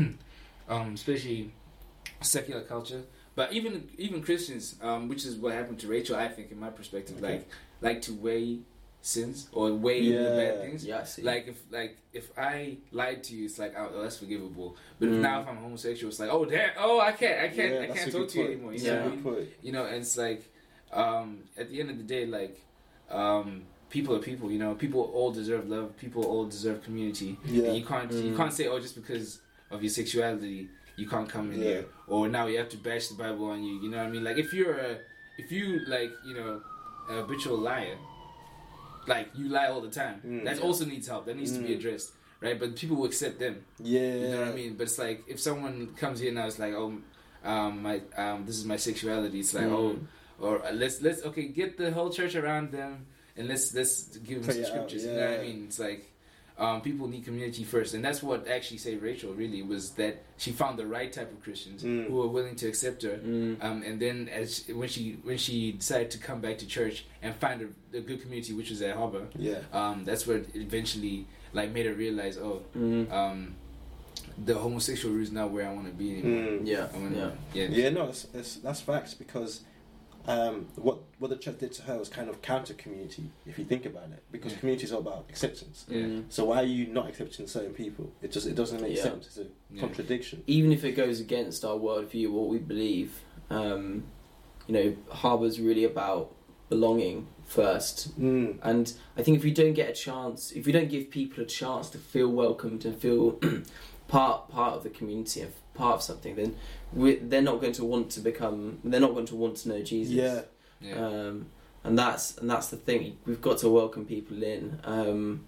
um, especially secular culture, but even even Christians, um, which is what happened to Rachel. I think, in my perspective, Okay. like like to weigh sins or weigh the Yeah. bad things. Yeah, I see. Like if like if I lied to you, it's like oh that's forgivable. But Mm. if now if I'm homosexual, it's like oh damn, oh I can't I can't Yeah, I that's can't a talk good to you point. anymore. You That's know a what I good mean? point. You know, and it's like um, at the end of the day, like um, people are people. You know, people all deserve love. People all deserve community. Yeah. And you can't you Mm. can't say oh just because of your sexuality you can't come in Yeah. here, or now you have to bash the Bible on you. You know what I mean? Like if you're a if you like you know a habitual liar, like you lie all the time, Mm. that also needs help. That needs to be Mm. addressed, right? But people will accept them. Yeah. You know what I mean? But it's like if someone comes here now, it's like, oh, um, my um, this is my sexuality. It's like, Mm. oh, or uh, let's let's okay, get the whole church around them and let's let's give them Pray some it out, scriptures. You know what I yeah. mean? It's like um, people need community first, and that's what actually saved Rachel. Really, was that she found the right type of Christians Mm. who were willing to accept her. Mm. Um, and then as she, when she when she decided to come back to church and find a, a good community, which was at Harbor, Yeah. um, that's where it eventually like made her realize, oh, Mm. um, the homosexual route is not where I want to be anymore. Mm. Yeah, I wanna, yeah. yeah, Yeah, no, that's, that's, that's facts because um, what what the church did to her was kind of counter community, if you think about it, because Yeah. community is all about acceptance. Yeah. Mm. So why are you not accepting certain people? It just it doesn't make Yeah. sense. It's a Yeah. contradiction. Even if it goes against our worldview, what we believe, um, you know, Harbour's really about belonging first. Mm. And I think if we don't get a chance, if we don't give people a chance to feel welcomed and feel part part of the community and part of something, then we, they're not going to want to become. They're not going to want to know Jesus. Yeah. yeah. Um, and that's and that's the thing. We've got to welcome people in. Um,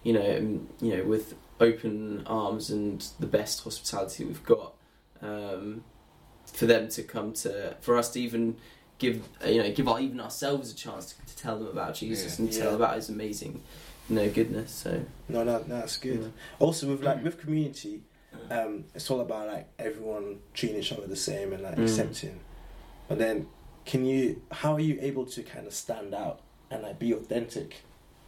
you know, um, you know, with open arms and the best hospitality we've got, um, for them to come to, for us to even give, you know, give our, even ourselves a chance to, to tell them about Jesus Yeah. and Yeah. tell about His amazing, you know, goodness. So No, no, no, that's good. Yeah. Also, with like with community, um, it's all about like everyone treating each other the same and like Mm. accepting. But then, can you? How are you able to kind of stand out and like be authentic?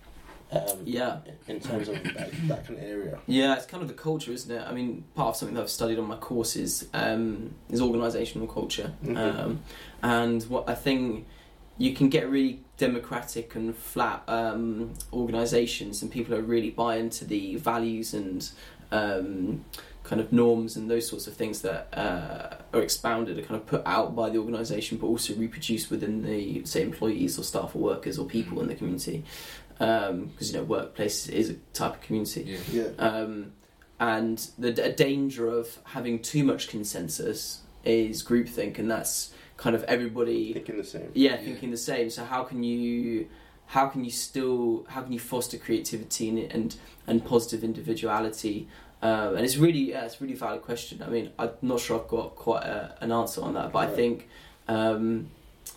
Um, yeah. In terms of like that kind of area. Yeah, it's kind of the culture, isn't it? I mean, part of something that I've studied on my courses um, is organisational culture. Mhm. Um, and what I think you can get really democratic and flat um, organisations, and people who really buy into the values and um, kind of norms and those sorts of things that uh, are expounded, are kind of put out by the organisation, but also reproduced within the, say, employees or staff or workers or people in the community. Because, um, you know, workplace is a type of community. Yeah. Yeah. Um, and the d- danger of having too much consensus is groupthink, and that's kind of everybody, Thinking the same. yeah, Yeah. thinking the same. So how can you, how can you still, how can you foster creativity and and, and positive individuality? Um, and it's really, yeah, it's a really valid question. I mean, I'm not sure I've got quite a, an answer on that, but I Right. think, um,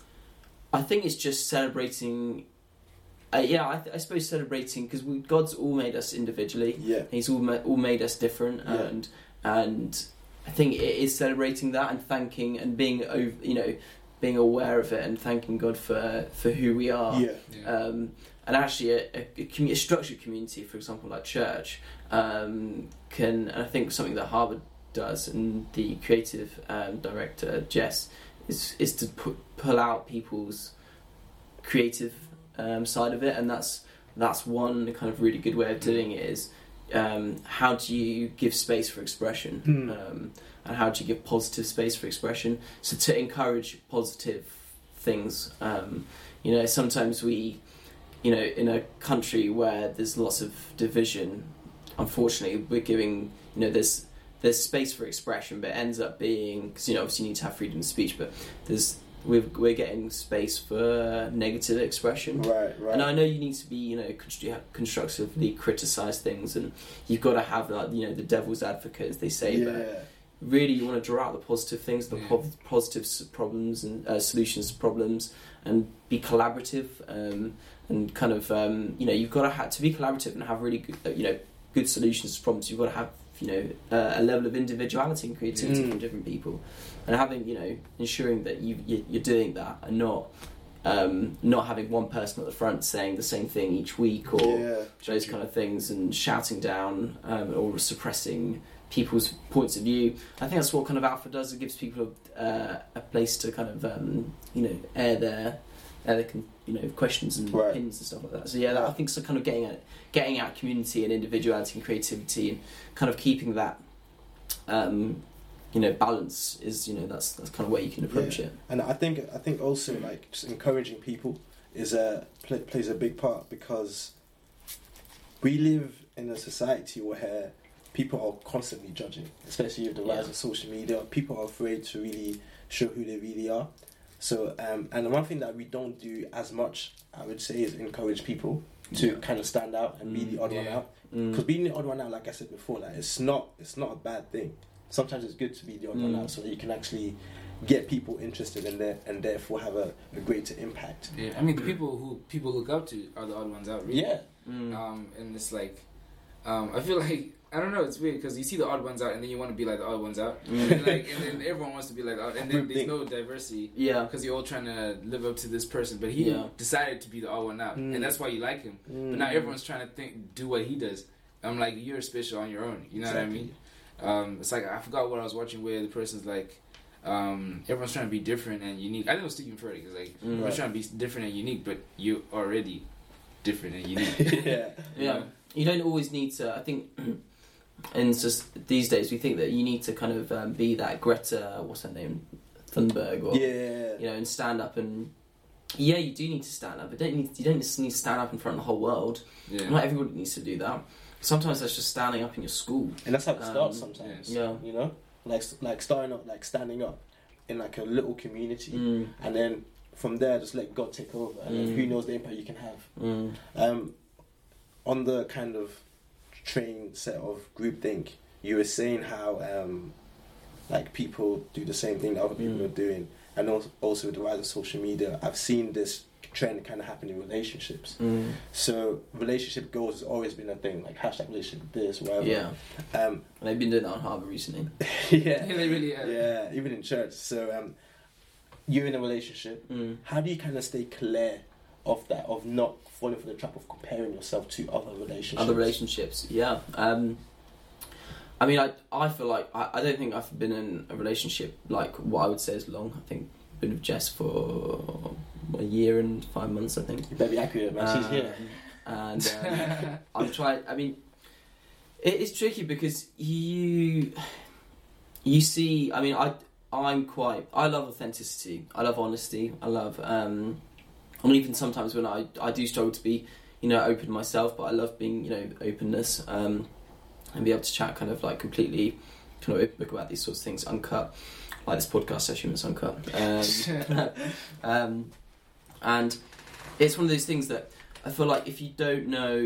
I think it's just celebrating. Uh, yeah, I, th- I suppose celebrating, because God's all made us individually. Yeah. He's all ma- all made us different, Yeah. and and I think it is celebrating that and thanking and being over, you know, being aware of it and thanking God for for who we are. Yeah. Yeah. Um, and actually, a, a, a, commu- a structured community, for example, like church, um, can, and I think something that Harvard does, and the creative um, director Jess is is to put, pull out people's creative um, side of it, and that's that's one kind of really good way of doing it. Is um, how do you give space for expression, Hmm. um, and how do you give positive space for expression? So to encourage positive things, um, you know, sometimes we, you know, in a country where there's lots of division, unfortunately, we're giving, you know, there's there's space for expression, but it ends up being, because, you know, obviously you need to have freedom of speech, but there's we're, we're getting space for negative expression. Right. Right. And I know you need to be, you know, constr- constructively criticise things, and you've got to have that, you know, the devil's advocate, as they say. yeah. But really, you want to draw out the positive things, the Yeah. po- positive s- problems and uh, solutions to problems, and be collaborative. Um, and kind of, um, you know, you've got to have to be collaborative and have really good, uh, you know, good solutions to problems. You've got to have, you know, uh, a level of individuality and creativity Mm. from different people, and having, you know, ensuring that you, you you're doing that and not. Um, not having one person at the front saying the same thing each week, or Yeah. those kind of things, and shouting down um, or suppressing people's points of view. I think that's what kind of Alpha does. It gives people uh, a place to kind of um, you know air their air their con- you know questions and Right. opinions and stuff like that. So yeah, that, I think so. Kind of getting at getting at community and individuality and creativity, and kind of keeping that um, you know balance is you know that's that's kind of where you can approach Yeah. it. And I think I think also like just encouraging people is a play, plays a big part, because we live in a society where people are constantly judging, especially with the rise Yeah. of social media. People are afraid to really show who they really are. So um, and one thing that we don't do as much, I would say, is encourage people to Yeah. kind of stand out and be Mm, the odd one yeah. out. Mm. Because being the odd one out, like I said before, like it's not it's not a bad thing. Sometimes it's good to be the odd one Mm. out, so that you can actually get people interested in there and therefore have a, a greater impact. Yeah, I mean the people who people look up to are the odd ones out, really. Yeah, Mm. Um, and it's like, um, I feel like I don't know. It's weird because you see the odd ones out, and then you want to be like the odd ones out, Mm. and, like, and then everyone wants to be like, the odd, and then there's no diversity Yeah. because you're all trying to live up to this person. But he Yeah. decided to be the odd one out, Mm. and that's why you like him. But now everyone's trying to think, do what he does. I'm like, you're special on your own. You know Exactly. what I mean? Um, it's like I forgot what I was watching where the person's like, um, everyone's trying to be different and unique. I think it was Stephen Furtick. It's like Mm. everyone's Right. trying to be different and unique, but you already different and unique. yeah, you Yeah, know? you don't always need to. I think, and just these days we think that you need to kind of um, be that Greta, what's her name, Thunberg, or yeah, you know, and stand up and. Yeah, you do need to stand up, but don't need you don't just need to stand up in front of the whole world. Yeah. Not everybody needs to do that. Sometimes that's just standing up in your school. and that's how it starts Um, sometimes. yeah. you know, like like starting up, like standing up in like a little community, Mm, and then from there just let God take over, and then Mm. who knows the impact you can have. mm, Um, on the kind of trained set of groupthink. You were saying how um, like people do the same thing that other people Mm. are doing, and also, also with the rise of social media, I've seen this trend kind of happen in relationships. Mm. So relationship goals has always been a thing, like hashtag relationship this, whatever. Yeah. Um, And they've been doing that on Harbour recently. yeah. Yeah, they really are. Yeah, even in church. So um, you're in a relationship. Mm. How do you kind of stay clear of that, of not falling for the trap of comparing yourself to other relationships? Other relationships, yeah. Um, I mean, I I feel like I, I don't think I've been in a relationship like what I would say is long. I think I've been with Jess for a year and five months. I think. You better be accurate, man. She's Um, here. And um, I'm trying. I mean, it is tricky because you you see. I mean, I I'm quite. I love authenticity. I love honesty. I love. Um, and even sometimes when I I do struggle to be, you know, open myself, but I love being, you know, openness. Um, and be able to chat kind of like completely kind of open book about these sorts of things, uncut, like this podcast session that's uncut. Um, um, and it's one of those things that I feel like if you don't know,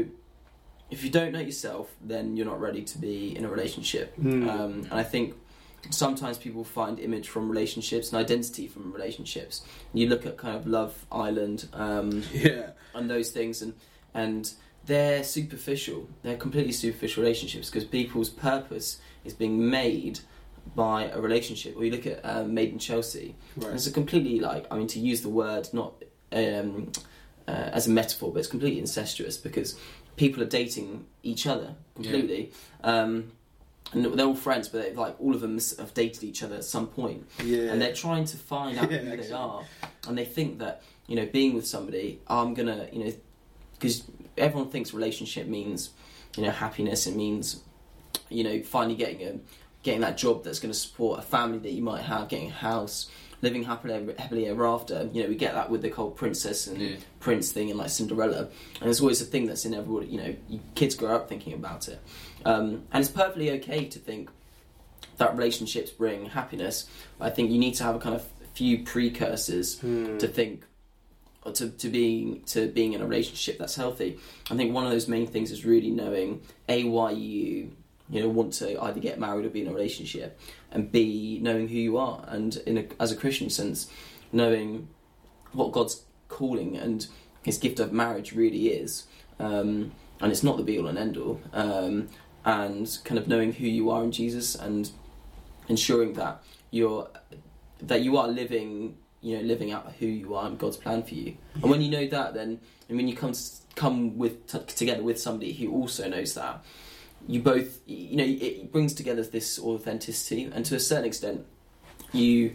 if you don't know yourself, then you're not ready to be in a relationship. Mm. Um, and I think sometimes people find image from relationships and identity from relationships. You look at kind of Love Island um, Yeah. and those things, and and they're superficial. They're completely superficial relationships because people's purpose is being made by a relationship. Or you look at um, Made in Chelsea, and Right. it's a completely like I mean to use the word not um, uh, as a metaphor, but it's completely incestuous because people are dating each other completely. Um, and they're all friends, but they're, like all of them have dated each other at some point, Yeah. and they're trying to find out Yeah, who they actually. are, and they think that you know being with somebody, I'm gonna you know because everyone thinks relationship means you know happiness. It means you know finally getting a getting that job that's going to support a family that you might have, getting a house, living happily happily ever after. You know, we get that with the whole princess and Yeah. prince thing and like Cinderella, and it's always a thing that's in everybody. You know, you, kids grow up thinking about it, um, and it's perfectly okay to think that relationships bring happiness. But I think you need to have a kind of few precursors Hmm. to think. Or to, to being to being in a relationship that's healthy. I think one of those main things is really knowing A, why you you know want to either get married or be in a relationship, and B, knowing who you are, and in a, as a Christian sense, knowing what God's calling and His gift of marriage really is, um, and it's not the be all and end all, um, and kind of knowing who you are in Jesus and ensuring that you're that you are living. You know, living out who you are and God's plan for you. And when you know that, then and when you come come with t- together with somebody who also knows that, you both, you know, it brings together this authenticity, and to a certain extent, you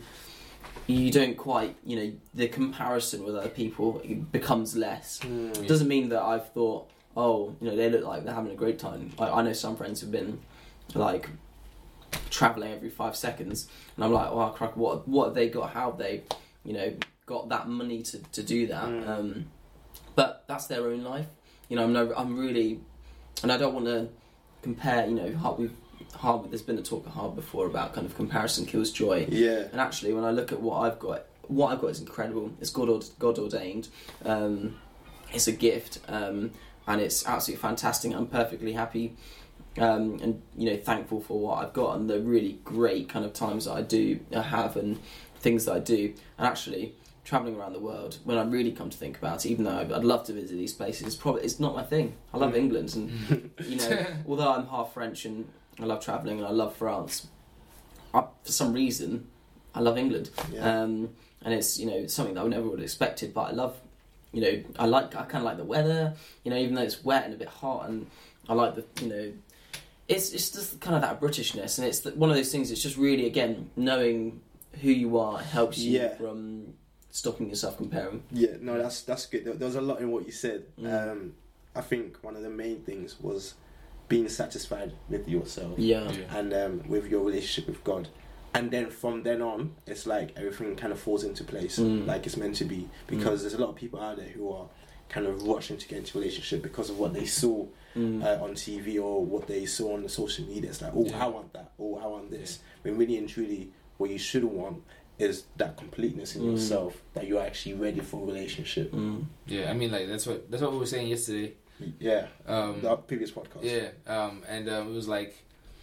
you don't quite, you know, the comparison with other people becomes less. Hmm. It doesn't mean that I've thought, oh, you know, they look like they're having a great time. I, I know some friends who've been like traveling every five seconds, and I'm like, oh, crap, what what have they got? How have they? You know, got that money to, to do that. Mm. Um, but that's their own life. You know, I'm no, I'm really, and I don't want to compare. You know, hard, we've hard. There's been a talk at Hard before about kind of comparison kills joy. Yeah. And actually, when I look at what I've got, what I've got is incredible. It's God ord- God ordained. Um, it's a gift, um, and it's absolutely fantastic. I'm perfectly happy. Um, and you know, thankful for what I've got and the really great kind of times that I do I have and things that I do. And actually, traveling around the world, when I really come to think about it, even though I'd love to visit these places, it's probably it's not my thing. I love Mm. England, and you know, although I'm half French and I love traveling and I love France, I, for some reason, I love England. Yeah. Um, and it's you know something that I never would have expected, but I love. You know, I like I kind of like the weather. You know, even though it's wet and a bit hot, and I like the you know. It's it's just kind of that Britishness, and it's the, one of those things. It's just really again knowing who you are helps you Yeah. from stopping yourself comparing. Yeah, no, that's that's good. There, there was a lot in what you said. Mm. Um, I think one of the main things was being satisfied with yourself Yeah, Yeah. and um, with your relationship with God, and then from then on, it's like everything kind of falls into place, Mm. like it's meant to be. Because there's a lot of people out there who are kind of rushing to get into a relationship because of what they saw mm. uh, on T V or what they saw on the social media. It's like, oh, Yeah. I want that. Oh, I want this. When really and truly, what you should want is that completeness in Mm. yourself, that you're actually ready for a relationship. Mm. Yeah, I mean, like that's what that's what we were saying yesterday. Yeah. Um, the previous podcast. Yeah, um, and um, it was like,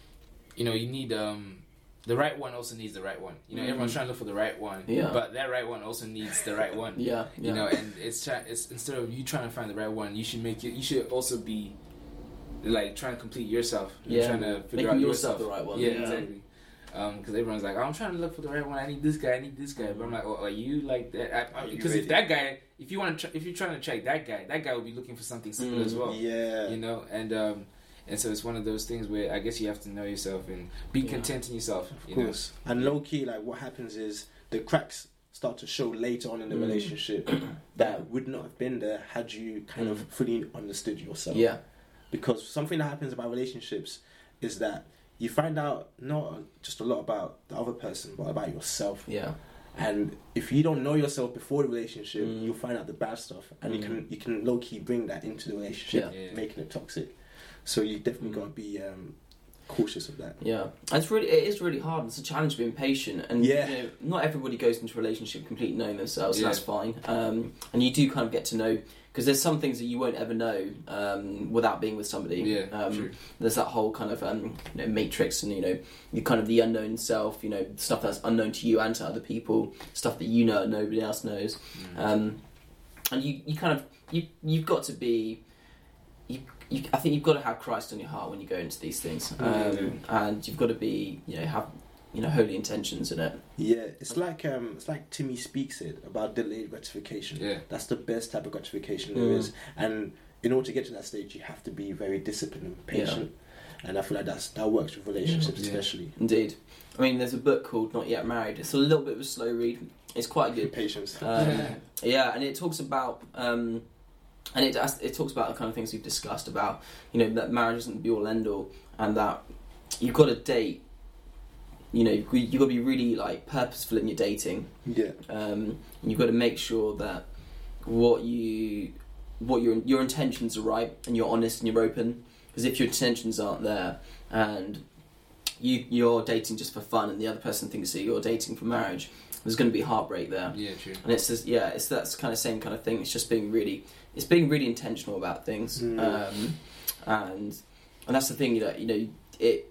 you know, you need um, the right one also needs the right one. You know, Mhm. everyone's trying to look for the right one, Yeah. but that right one also needs the right one. Yeah, yeah. You know, and it's try- it's instead of you trying to find the right one, you should make it. You should also be like trying to complete yourself. You're Yeah. trying to figure Making out yourself yourself. the right one. Yeah, Yeah. exactly. Because everyone's like, oh, I'm trying to look for the right one. I need this guy. I need this guy. But I'm like, oh, are you like that? Are you Because ready? if that guy, if you want to, tr- if you're trying to check that guy, that guy will be looking for something similar Mm. as well. Yeah. You know, and um, and so it's one of those things where I guess you have to know yourself and be Yeah. content in yourself. Of you course. And low key, like what happens is the cracks start to show later on in the Mm. relationship that would not have been there had you kind of Mm. fully understood yourself. Yeah. Because something that happens about relationships is that you find out not just a lot about the other person, but about yourself. Yeah. And if you don't know yourself before the relationship, Mm. you'll find out the bad stuff, and you Mm. can you can low key bring that into the relationship, Yeah. Yeah. making it toxic. So you definitely Mm. got to be um, cautious of that. Yeah, and it's really it is really hard. It's a challenge being patient, and Yeah. you know, not everybody goes into a relationship completely knowing themselves. Yeah. And that's fine. Um, and you do kind of get to know because there's some things that you won't ever know um, without being with somebody. Yeah, um, true. There's that whole kind of um, you know, matrix, and you know, you kind of the unknown self. You know, stuff that's unknown to you and to other people, stuff that you know and nobody else knows. Mm. Um, and you, you kind of you you've got to be you, you I think you've got to have Christ on your heart when you go into these things, um, Mm. and you've got to be you know have you know holy intentions in it. Yeah, it's like um, it's like Timmy speaks it about delayed gratification. Yeah. That's the best type of gratification there Mm. is, and in order to get to that stage, you have to be very disciplined and patient. And I feel like that's that works with relationships, Yeah. especially Indeed, I mean there's a book called Not Yet Married. It's a little bit of a slow read. It's quite good. patience. Um, yeah, and it talks about, um, and it it talks about the kind of things we've discussed about, you know, that marriage isn't the be all end all, and that you've got to date. You know, you you've got to be really like purposeful in your dating. Yeah, Um, you've got to make sure that what you, what your your intentions are right, and you're honest and you're open. Because if your intentions aren't there, and you you're dating just for fun, and the other person thinks that you're dating for marriage, there's going to be heartbreak there. Yeah, true. And it's just, yeah, it's that kind of same kind of thing. It's just being really, it's being really intentional about things, Mm. um, and and that's the thing. You know, you know, it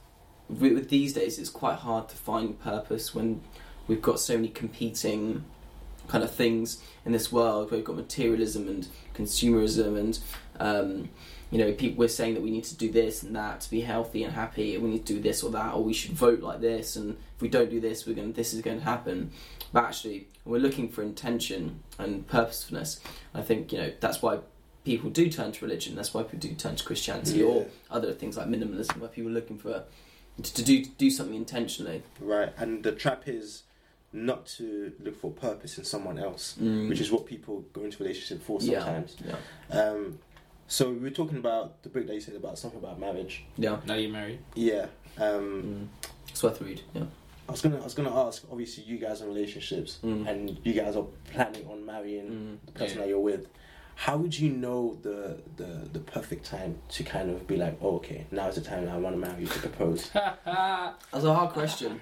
with with these days it's quite hard to find purpose when we've got so many competing kind of things in this world. We've got materialism and consumerism, and um, you know, people we're saying that we need to do this and that to be healthy and happy, and we need to do this or that, or we should vote like this, and if we don't do this, we're going this is going to happen. But actually, we're looking for intention and purposefulness. I think you know that's why people do turn to religion. That's why people do turn to Christianity Yeah. or other things like minimalism, where people are looking for to, to do do something intentionally. right. And the trap is not to look for purpose in someone else, Mm. which is what people go into relationship for Yeah. sometimes. Yeah, Um, so we were talking about the book that you said about something about marriage. yeah. Now you're married. Yeah. Um, Mm. It's worth a read. Yeah. I was gonna I was gonna ask. Obviously, you guys are in relationships, Mm. and you guys are planning on marrying Mm. the person Yeah. that you're with. How would you know the, the the perfect time to kind of be like, oh, okay, now is the time that I want to marry you to propose? That's a hard question.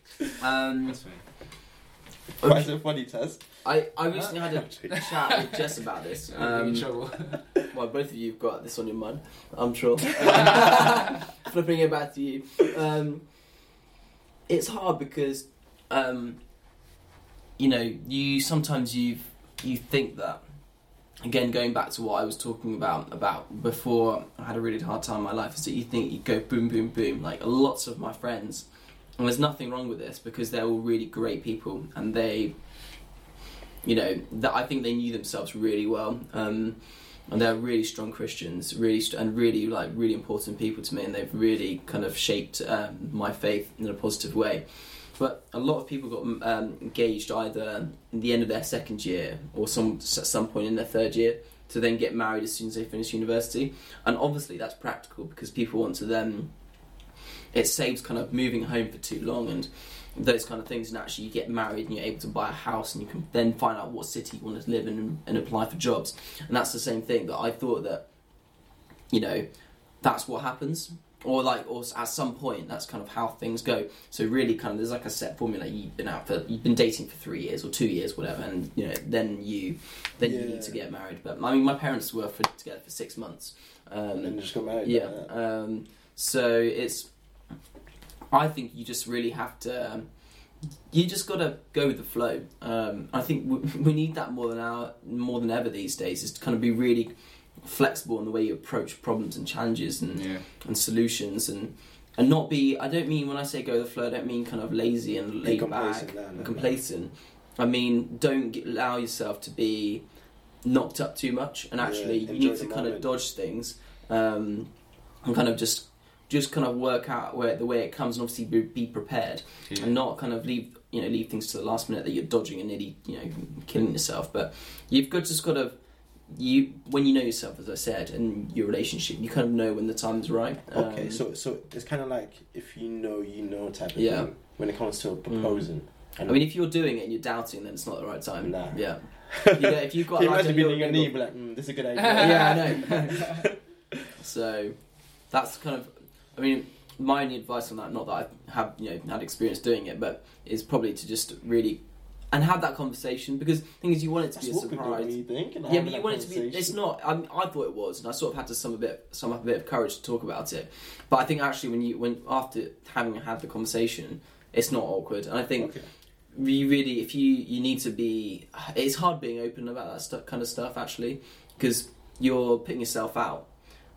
Um, That's fine. Why is it funny, Taz? I, I recently had a chat with Jess about this. I'm in Um, trouble. well, both of you have got this on your mind, I'm sure. Flipping it back to you. Um, it's hard because, um, you know, you sometimes you you think that. Again, going back to what I was talking about about before I had a really hard time in my life, is that you think you go boom, boom, boom. Like lots of my friends, and there's nothing wrong with this because they're all really great people, and they, you know, that I think they knew themselves really well, um, and they're really strong Christians, really st- and really like really important people to me, and they've really kind of shaped um, my faith in a positive way. But a lot of people got um, engaged either in the end of their second year or some at some point in their third year to then get married as soon as they finish university. And obviously that's practical because people want to then... It saves kind of moving home for too long and those kind of things, and actually you get married and you're able to buy a house and you can then find out what city you want to live in and apply for jobs. And that's the same thing that I thought that, you know, that's what happens. or like, or at some point, that's kind of how things go. So really, kind of, there's like a set formula. You've been out for, you've been dating for three years or two years, whatever, and you know, then you, then Yeah. you need to get married. But I mean, my parents were for, together for six months. Um, And just got married. yeah. like that. Um, so it's, I think you just really have to. Um, you just got to go with the flow. Um, I think we, we need that more than our, more than ever these days. Is to kind of be really flexible in the way you approach problems and challenges and Yeah. and solutions and and not be. I don't mean when I say go with the flow, I don't mean kind of lazy and Be laid complacent, back no, no, and no. complacent. I mean, don't get, allow yourself to be knocked up too much, and actually Yeah, you enjoy need to the kind of moment. dodge things um, and kind of just just kind of work out where the way it comes, and obviously be, be prepared Yeah. and not kind of leave you know leave things to the last minute that you're dodging and nearly you know killing yourself. But you've got just got to you when you know yourself, as I said, and your relationship, you kind of know when the time's right. Okay, Um, so so it's kind of like if you know, you know type of Yeah. thing when it comes to proposing. And I mean, if you're doing it and you're doubting, then it's not the right time. Nah. Yeah. You know, if you've got you like a imagine being little on your niggle- knee, be like, mm, this is a good idea. yeah, I know. So that's kind of, I mean, my only advice on that, not that I have you know had experience doing it, but is probably to just really and have that conversation, because the thing is, you want it to That's be a what people surprise. really think. and Yeah, having but you that want it to be. conversation. It's not. I, I thought it was, and I sort of had to some a bit, some up a bit of courage to talk about it. But I think actually, when you when after having had the conversation, it's not awkward, and I think. Okay. You really, if you you need to be, it's hard being open about that stuff, kind of stuff actually, because you're putting yourself out,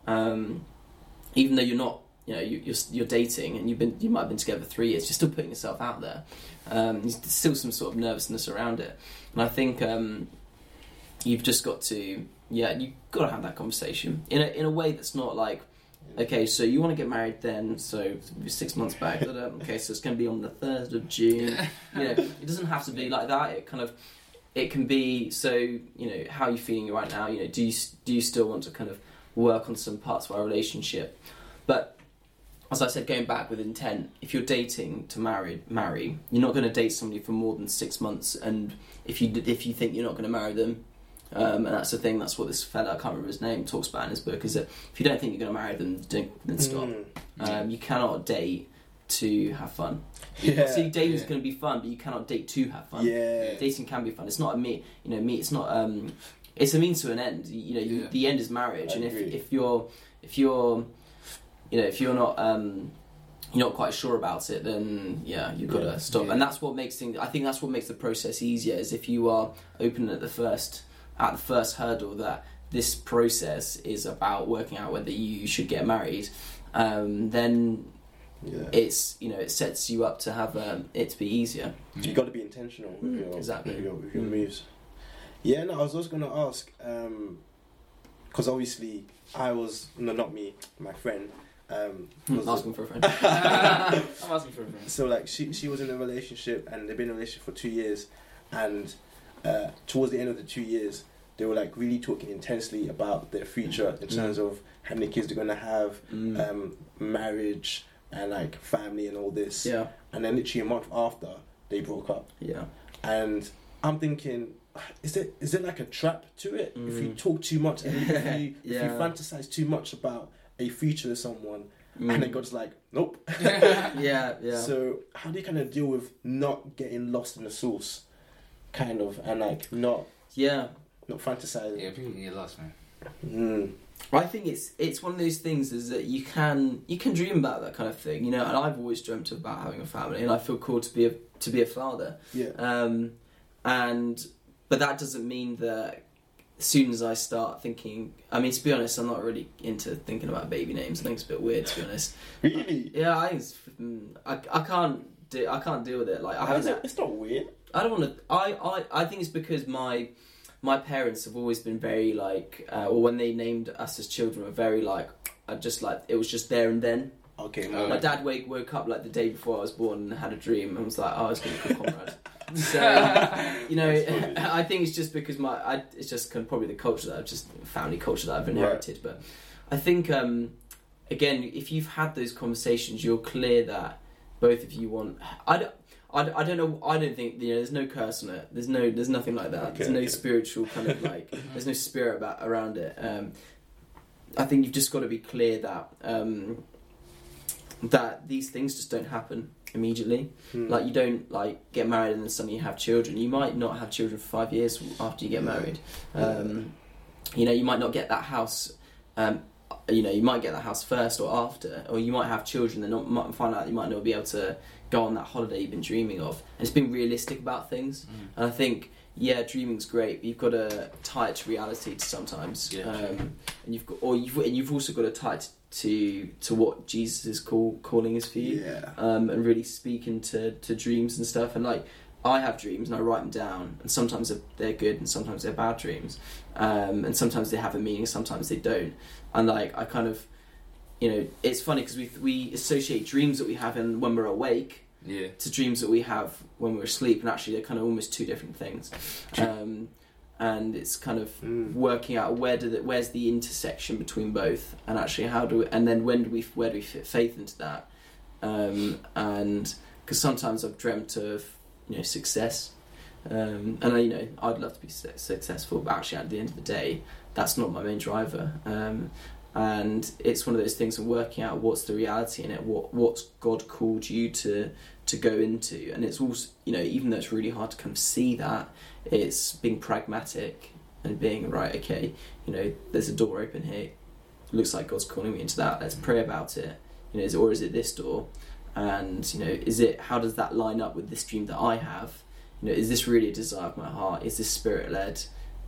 um, even though you're not, you know, you, you're you're dating and you've been you might have been together for three years, you're still putting yourself out there. Um, there's still some sort of nervousness around it, and I think um, you've just got to, yeah, you've got to have that conversation in a in a way that's not like. Okay, so you want to get married then, so six months back. But, um, okay, so it's going to be on the third of June. You know, it doesn't have to be like that. It kind of, it can be. So you know, how are you feeling right now? You know, do you do you still want to kind of work on some parts of our relationship? But as I said, going back with intent, if you're dating to marry, marry, you're not going to date somebody for more than six months. And if you if you think you're not going to marry them. Um, and that's the thing, that's what this fella, I can't remember his name, talks about in his book, is that if you don't think you're going to marry them, don't, then stop. Mm. Um, you cannot date to have fun. Yeah. See, dating is Yeah. going to be fun, but you cannot date to have fun. Yeah. Dating can be fun. It's not a me, you know, me. It's not. Um, it's a means to an end. You, you know, you, Yeah. the end is marriage, I and if agree. if you're if you're, you know, if you're not um, you're not quite sure about it, then yeah, you've got to Yeah. stop. Yeah. And that's what makes things. I think that's what makes the process easier. Is if you are open at the first. At the first hurdle that this process is about working out whether you should get married, um, then Yeah. it's you know it sets you up to have um, it to be easier. You got to be intentional with Mm, your exactly. with your, with your Mm. moves. Yeah, no, I was also going to ask because obviously I was no, not me, my friend. Um, was Asking for a friend. I'm asking for a friend. so like she she was in a relationship and they've been in a relationship for two years, and uh, towards the end of the two years, they were like really talking intensely about their future in terms of how many kids they're gonna have, Mm. um, marriage, and like family and all this. yeah, And then literally a month after, they broke up. yeah, And I'm thinking, is there is there like a trap to it? If you Mm. talk too much, and if you if you Yeah. fantasize too much about a future with someone, Mm. and then God's like, nope. yeah, yeah. So how do you kind of deal with not getting lost in the sauce, kind of, and like not yeah. not fantasizing? Yeah, people can get lost, man. Mm. I think it's it's one of those things is that you can you can dream about that kind of thing, you know. And I've always dreamt about having a family, and I feel called to be a to be a father. Yeah. Um, and but that doesn't mean that as soon as I start thinking, I mean, to be honest, I'm not really into thinking about baby names. I think it's a bit weird, to be honest. Really? Yeah, I think it's, mm, I I can't do I can't deal with it. Like I How is haven't. it? It's not weird. I don't want to. I, I I think it's because my my parents have always been very like, uh, or when they named us as children, were very like, I just like it was just there and then. Okay. Oh, No, My like, dad wake, woke up like the day before I was born and had a dream and was like, "Oh, I was going to call Conrad." So you know, That's funny. I think it's just because my I, it's just kind of probably the culture that I've just family culture that I've inherited. But I think um, again, if you've had those conversations, you're clear that both of you want. I don't, I, don't- I don't know. I don't think you know. There's no curse on it. There's no. There's nothing like that. Okay, there's no okay. spiritual kind of like. There's no spirit about around it. Um, I think you've just got to be clear that um, that these things just don't happen immediately. Hmm. Like you don't like get married and then suddenly you have children. You might not have children for five years after you get married. Um, you know, you might not get that house. Um, you know, you might get that house first or after, or you might have children and not might find out you might not be able to go on that holiday you've been dreaming of. And it's being realistic about things. Mm. And I think, yeah, dreaming's great, but you've got to tie it to reality sometimes. Yeah. Um, and you've got, or you've, and you've also got to tie it to to what Jesus' call calling is for you. Yeah. Um, and really speaking to to dreams and stuff. And like, I have dreams and I write them down, and sometimes they're, they're good and sometimes they're bad dreams, um, and sometimes they have a meaning, sometimes they don't. And like, I kind of, you know, it's funny because we we associate dreams that we have in when we're awake, yeah, to dreams that we have when we're asleep, and actually they're kind of almost two different things. Um, and it's kind of mm. working out where do the, where's the intersection between both, and actually how do we, and then when do we where do we fit faith into that? Um, and because sometimes I've dreamt of, you know, success, um, and I, you know, I'd love to be su- successful, but actually at the end of the day, that's not my main driver. Um, and it's one of those things of working out what's the reality in it, what what's God called you to to go into, and it's also, you know, even though it's really hard to kind of see that, it's being pragmatic and being right. Okay, you know, there's a door open here. Looks like God's calling me into that. Let's pray about it. You know, is, or is it this door? And, you know, is it, how does that line up with this dream that I have? You know, is this really a desire of my heart? Is this spirit led?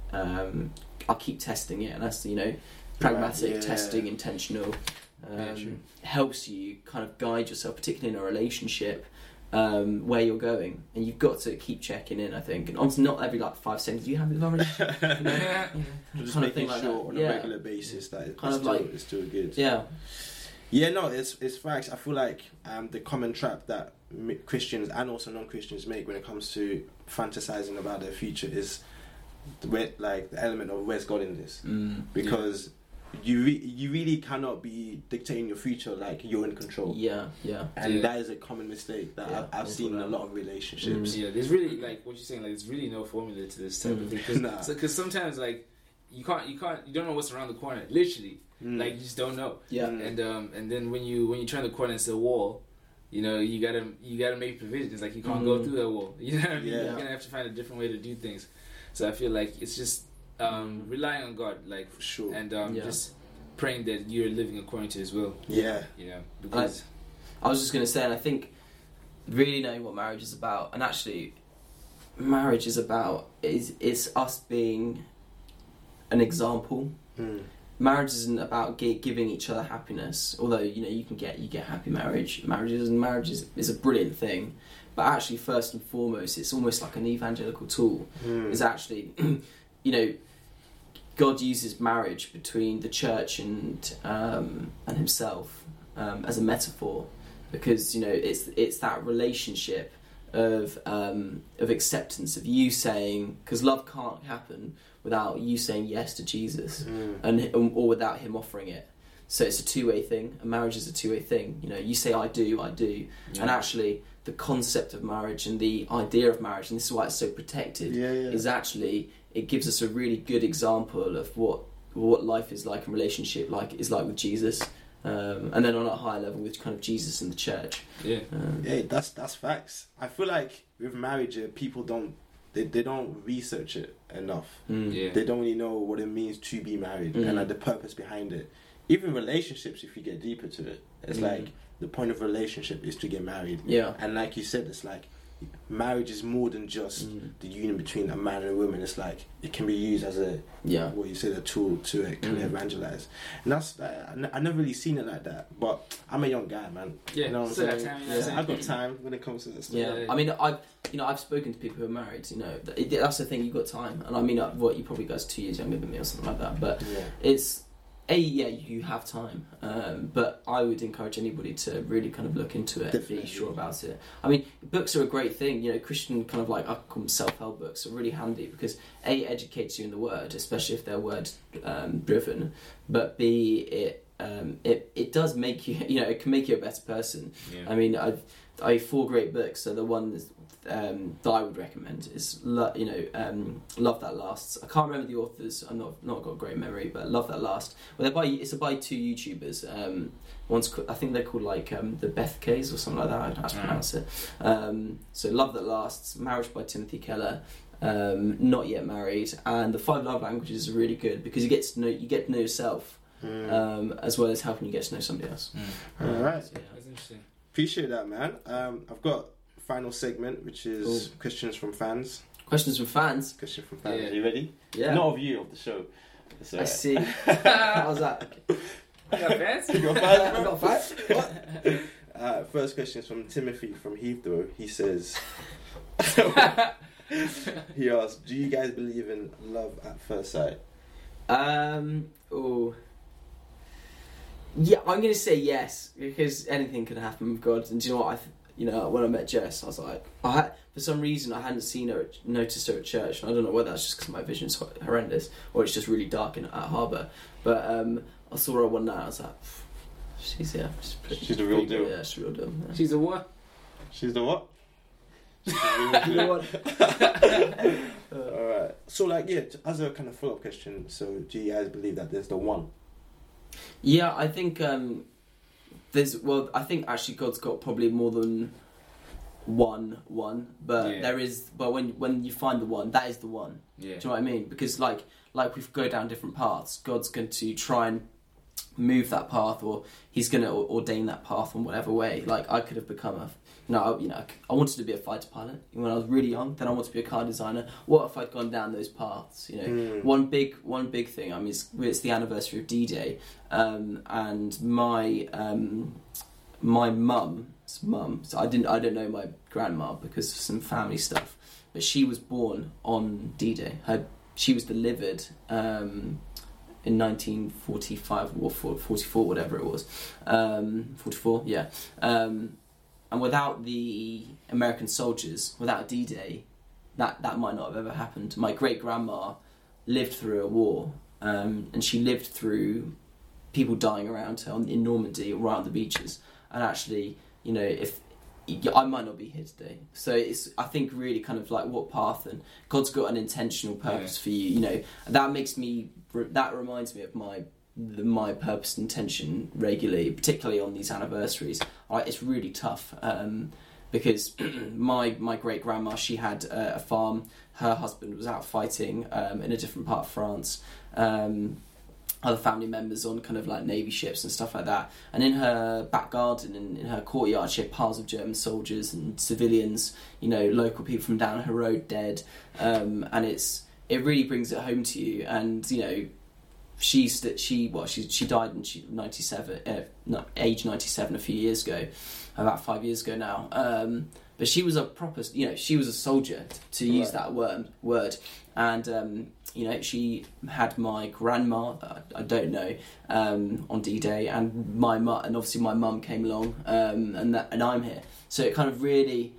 Um, I'll keep testing it, and that's, you know, pragmatic, Right, yeah. testing, intentional, um, Yeah, true. helps you kind of guide yourself, particularly in a relationship, um, where you're going, and you've got to keep checking in. I think, and obviously not every like five seconds. Do you have with our relationship? You know, you know, Just kind of making thing like sure that. on Yeah. a regular basis that it's, Kind of still, like- it's still good. Yeah, Yeah, no, it's it's facts. I feel like um, the common trap that m- Christians and also non-Christians make when it comes to fantasizing about their future is the way, like the element of where's God in this, mm. because you re- you really cannot be dictating your future like you're in control, yeah, yeah, and Yeah. that is a common mistake that Yeah, I've, I've also seen in a that. lot of relationships. Yeah, there's really, like what you're saying, like there's really no formula to this type Mm. of thing. Cause, Nah. so, cause sometimes like you can't, you can't, you don't know what's around the corner. Literally, Mm. like you just don't know. yeah. Mm. And um, and then when you when you turn the corner and it's a wall, you know, you gotta you gotta make provisions. Like you can't go Mm. through that wall. You know what I mean? Yeah. You're gonna have to find a different way to do things. So I feel like it's just um, relying on God, like, For sure. and um, Yeah. just praying that you're living according to His will. yeah. You know, because I was just going to say, and I think really knowing what marriage is about, and actually, marriage is about is it's us being an example. Mm. Marriage isn't about gi- giving each other happiness, although you know you can get you get happy marriage. Marriages and marriage is, is a brilliant thing, but actually first and foremost, it's almost like an evangelical tool. Mm. Is actually, you know, God uses marriage between the church and um, and Himself um, as a metaphor, because you know it's it's that relationship of um, of acceptance, of you saying, because love can't happen without you saying yes to Jesus, Mm. and or without Him offering it. So it's a two way thing. A marriage is a two way thing. You know, you say I do, I do, and actually the concept of marriage and the idea of marriage, and this is why it's so protected, Yeah, yeah. is actually it gives us a really good example of what what life is like in relationship like is like with Jesus, um, and then on a higher level with kind of Jesus and the church. yeah, Um, Yeah, that's that's facts. I feel like with marriage, uh, people don't they, they don't research it enough. mm, yeah, They don't really know what it means to be married Mm. and like the purpose behind it. Even relationships, if you get deeper to it, it's Mm. like the point of relationship is to get married. yeah. And like you said, it's like marriage is more than just Mm, the union between a man and a woman. It's like it can be used as a yeah. what you said, a tool to uh, kind Mm. of evangelize. And that's uh, I n- I never really seen it like that. But I'm a young guy, man. yeah. You know what I'm Still have saying? time, you know Yeah. what I'm I've saying? got time when it comes to this stuff. Yeah, Yeah. I mean, I've you know I've spoken to people who are married. You know, Th- that's the thing. You've got time, and I mean, uh, what you probably guys two years younger than me or something like that. But Yeah. it's a yeah, you have time. Um, but I would encourage anybody to really kind of look into it and Definitely. be sure about it. I mean, books are a great thing. You know, Christian kind of like I call them self-help books are really handy because a educates you in the word, especially if they're word um, driven. But b it um, it it does make you, you know, it can make you a better person. Yeah. I mean, I've I have four great books. So the one um, that I would recommend is, Lo- you know, um, Love That Lasts. I can't remember the authors. I'm not not got a great memory, but Love That Lasts. Well, they're by it's by two YouTubers. Um, one's called, I think they're called like um, the Beth K's or something like that. I don't know how to pronounce it. Um, so Love That Lasts, Marriage by Timothy Keller. Um, Not Yet Married, and the Five Love Languages is really good because you get to know you get to know yourself, Mm. um, as well as helping you get to know somebody else. Mm. All right. So, yeah. That's interesting. Appreciate that, man. Um, I've got final segment, which is Cool. questions from fans. Questions from fans. Question from fans. Yeah. Are you ready? Yeah, Not of you, of the show. It's I alright. see. How's that? You got fans? You got I fans, bro? got fans. What? Uh, first question is from Timothy from Heathrow. He says, he asks, do you guys believe in love at first sight? Um. Oh. Yeah, I'm gonna say yes because anything can happen with God. And do you know what? I, th- you know, when I met Jess, I was like, I had, for some reason I hadn't seen her, at, noticed her at church, and I don't know whether that's just because my vision's ho- horrendous or it's just really dark in at Harbour. But um, I saw her one night. I was like, she's yeah, she's, pretty, She's the real pretty deal. good, Yeah, she's the real deal. Yeah. She's a what? She's the what? You know what? Alright. So, like, yeah, as a kind of follow up question, so do you guys believe that there's the one? Yeah, I think um, there's well, I think actually God's got probably more than one one, but Yeah. there is. But when when you find the one, that is the one. Yeah. Do you know what I mean? Because like like we go down different paths, God's going to try and move that path, or He's going to ordain that path in whatever way. Like I could have become a no, you know, I wanted to be a fighter pilot when I was really young. Then I wanted to be a car designer. What if I'd gone down those paths? You know, Mm. one big one big thing. I mean, it's, it's the anniversary of D-Day, um, and my um, my mum's mum. So I didn't I don't know my grandma because of some family stuff, but she was born on D-Day. Her she was delivered. Um, in nineteen forty-five or forty-four, whatever it was, um, forty-four, yeah. Um, and without the American soldiers, without D-Day, that, that might not have ever happened. My great-grandma lived through a war, um, and she lived through people dying around her on, in Normandy, right on the beaches. And actually, you know, if I might not be here today. So it's, I think, really kind of like what path, and God's got an intentional purpose Yeah. for you. You know, that makes me, that reminds me of my the, my purpose and intention regularly, particularly on these anniversaries. I, it's really tough um, because my my great grandma, she had uh, a farm. Her husband was out fighting um, in a different part of France. Um, other family members on kind of like navy ships and stuff like that, and in her back garden and in her courtyard she had piles of German soldiers and civilians, you know, local people from down her road dead, um, and it's it really brings it home to you. And you know, she's that she well she she died in she ninety-seven uh, no, age ninety-seven a few years ago, about five years ago now, um, but she was a proper, you know, she was a soldier, to use Right. that word word and um, you know, she had my grandma, I don't know, um, on D-Day, and my mu- and obviously my mum came along, um, and that, and I'm here. So it kind of really,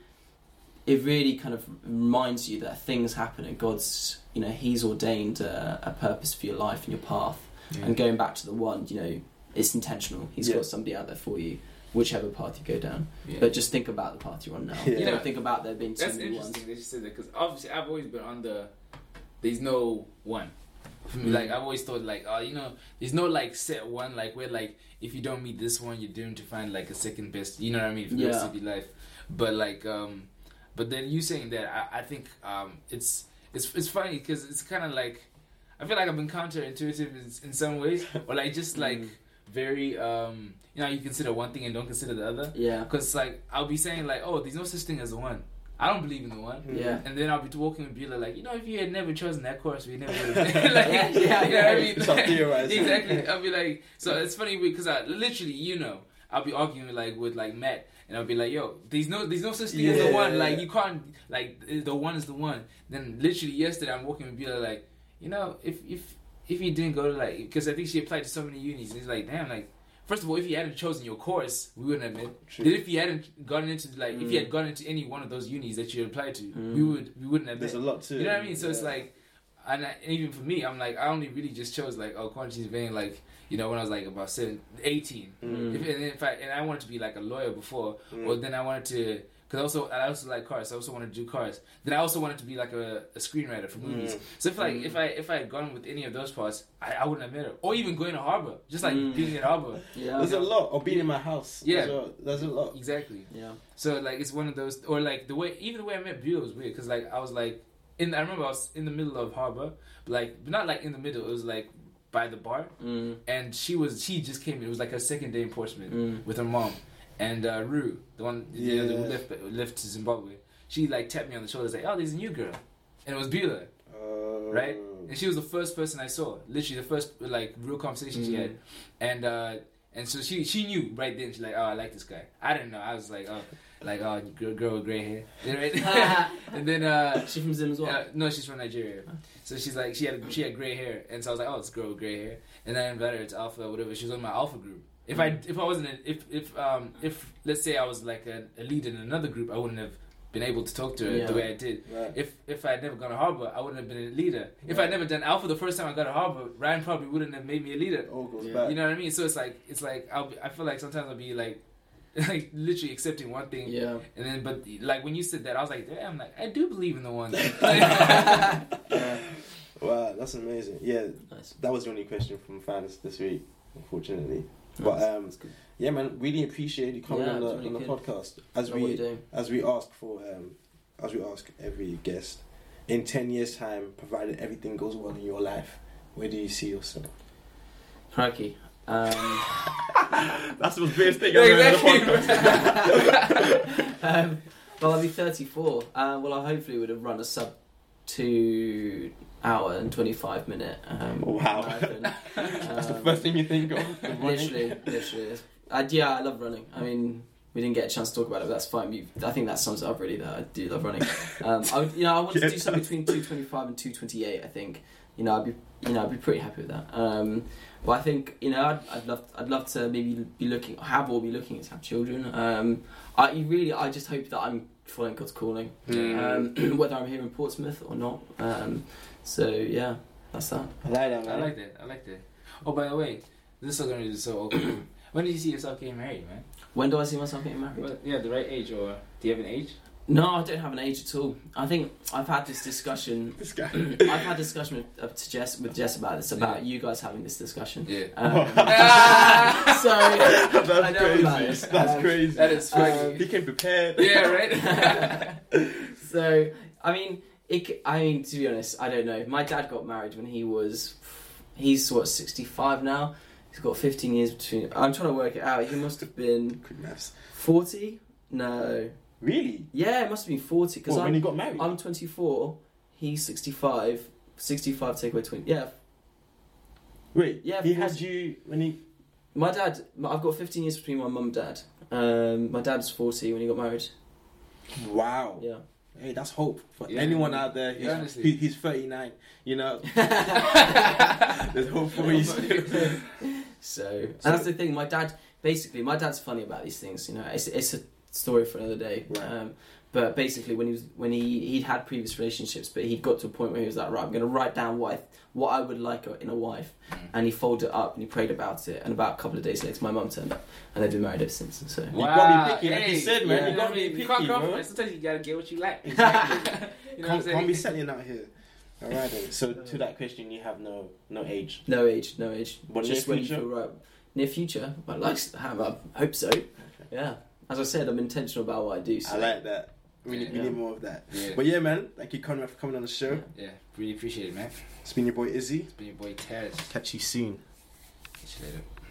it really kind of reminds you that things happen, and God's, you know, He's ordained a, a purpose for your life and your path. Yeah. And going back to the one, you know, it's intentional. He's Yeah. got somebody out there for you, whichever path you go down. Yeah. But just think about the path you're on now. Yeah. You You know, don't think about there being two That's ones. interesting that you said that because obviously I've always been on the there's no one. For me, Mm. like I've always thought like oh you know there's no like set one like where like if you don't meet this one you're doomed to find like a second best, you know what I mean, for the rest Yeah. of your life. But like um but then you saying that I, I think um it's it's it's funny because it's kind of like I feel like I've been counterintuitive in, in some ways or like just like Mm. very um you know you consider one thing and don't consider the other. Yeah. Because like I'll be saying like, oh, there's no such thing as a one. I don't believe in the one. Yeah. And then I'll be walking with Beulah like, you know, if you had never chosen that course, we never would have. like, Yeah, yeah, you know what I yeah. mean? Stop theorizing. Exactly. I'll be like, so it's funny because I literally, you know, I'll be arguing like with like Matt, and I'll be like, yo, there's no, there's no such thing as the one. Yeah. Like you can't, like the one is the one. Then literally yesterday, I'm walking with Beulah like, you know, if if if you didn't go to like, because I think she applied to so many unis, and it's like, damn, like. First of all, if you hadn't chosen your course, we wouldn't have met. True. Then if you hadn't gotten into like, if you Mm. had gone into any one of those unis that you applied to, Mm. we would we wouldn't have There's a met. lot too. You know what I mean? So it's Yeah. like, and I, even for me, I'm like, I only really just chose like, oh, quantities being like, you know, when I was like about seven, eighteen. Mm. If, and in fact, and I wanted to be like a lawyer before, Mm. or then I wanted to, because also I also like cars. So I also wanted to do cars. Then I also wanted to be like a, a screenwriter for movies. Mm. So if like Mm. if I if I had gone with any of those parts, I, I wouldn't have made it. Or even going to Harbour, just like Mm. being at Harbour. Yeah. There's a lot. Or being in my house. Yeah. There's a, there's a lot. Exactly. Yeah. So like it's one of those, or like the way even the way I met Beulah was weird because like I was like in I remember I was in the middle of Harbour, but like but not like in the middle. It was like by the bar, Mm. and she was she just came. It was like her second day in Portsmouth Mm. with her mom and uh, Rue, the one you know, Yeah. who left left to Zimbabwe. She like tapped me on the shoulder, like, "Oh, there's a new girl," and it was Beulah, Uh, right? And she was the first person I saw, literally the first like real conversation she Mm. had, and uh, and so she she knew right then. She's like, "Oh, I like this guy." I didn't know. I was like, "Oh, like oh, girl, girl with gray hair," right? And then uh, She from Zim as well. uh, no, she's from Nigeria. So she's like, she had she had gray hair, and so I was like, oh, it's a girl with gray hair. And then I invited her to Alpha or whatever. She was on my Alpha group. If I if I wasn't a, if if um if let's say I was like a, a lead in another group, I wouldn't have been able to talk to her Yeah. the way I did. Right. If if I had never gone to Harbour, I wouldn't have been a leader. If Right. I'd never done Alpha the first time I got to Harbour, Ryan probably wouldn't have made me a leader. It all goes Yeah. back. You know what I mean? So it's like it's like I'll be, I feel like sometimes I'll be like like literally accepting one thing. Yeah. And then, but like when you said that, I was like, damn, like I do believe in the one. Yeah. Wow, that's amazing. Yeah, Nice. that was the only question from fans this week, unfortunately. Nice. But um, That's good. yeah, man, really appreciate you coming Yeah, on the it's really on the good. podcast. As Know what we you're doing. as we ask for um, as we ask every guest, in ten years' time, provided everything goes well in your life, where do you see yourself? Crikey. Um, That's the biggest thing I've ever heard on um, well, I'll be thirty-four. Uh, well, I hopefully would have run a sub two hour and twenty-five minute um, Wow. marathon. That's the Um, first thing you think of. running. Literally, literally. Uh, yeah, I love running. I mean, we didn't get a chance to talk about it, but that's fine. You, I think that sums it up really. That I do love running. Um, I would, you know, I want to do something between two twenty-five and two twenty-eight. I think, you know, I'd be, you know, I'd be pretty happy with that. Um, but I think, you know, I'd, I'd love, I'd love to maybe be looking, have or be looking to have children. Um, I you really, I just hope that I'm following God's calling, um, whether I'm here in Portsmouth or not. Um, so yeah, that's that. I like that, man. I like that. I like that. Oh, by the way, this is gonna be so awkward. When did you see yourself getting married, man? When do I see myself getting married? Well, yeah, the right age, or do you have an age? No, I don't have an age at all. I think I've had this discussion. This guy. I've had discussion with, uh, to Jess, with Jess about this, about Yeah. you guys having this discussion. Yeah. Um, Ah! so That's I know crazy. about this. That's Um, crazy. That is funny. Um, He came prepared. Yeah, right. so I mean, it, c- I mean to be honest, I don't know. My dad got married when he was, he's what sixty-five now. He's got fifteen years between. I'm trying to work it out. He must have been Quick maths. forty. No, Really? yeah, it must have been forty because What, when I'm he got married? I'm twenty-four. He's sixty-five. sixty-five take away twenty. Yeah, Wait, Yeah, he of had course. you when he. my dad. I've got fifteen years between my mum and dad. Um, my dad's forty when he got married. Wow. Yeah. Hey, that's hope for Yeah. anyone out there. Who's, Yeah, honestly. who- he's thirty-nine. You know, there's hope for you. So, and that's the thing. My dad, basically, my dad's funny about these things. You know, it's it's a story for another day. Right. Um, but basically, when he was when he he'd had previous relationships, but he'd got to a point where he was like, right, I'm going to write down what I, what I would like in a wife, Mm. and he folded it up and he prayed about it. And about a couple of days later, my mum turned up, and they've been married ever since. So. You gotta be picky, like you said, man. yeah. You gotta be You picky, can't bro. compromise. Sometimes you gotta get what you like. You know Can't, what I'm can't saying? be settling out here. All right, then. So to that question, you have no no age. No age, no age. What, Just near when you future? feel right. Near future, I'd like to have. I hope so. Yeah. As I said, I'm intentional about what I do. So. I like that. We need, we Yeah. need more of that. Yeah. But yeah, man. Thank you, Conrad, for coming on the show. Yeah, really appreciate it, man. It's been your boy Izzy. It's been your boy Taz. Catch you soon. Catch you later.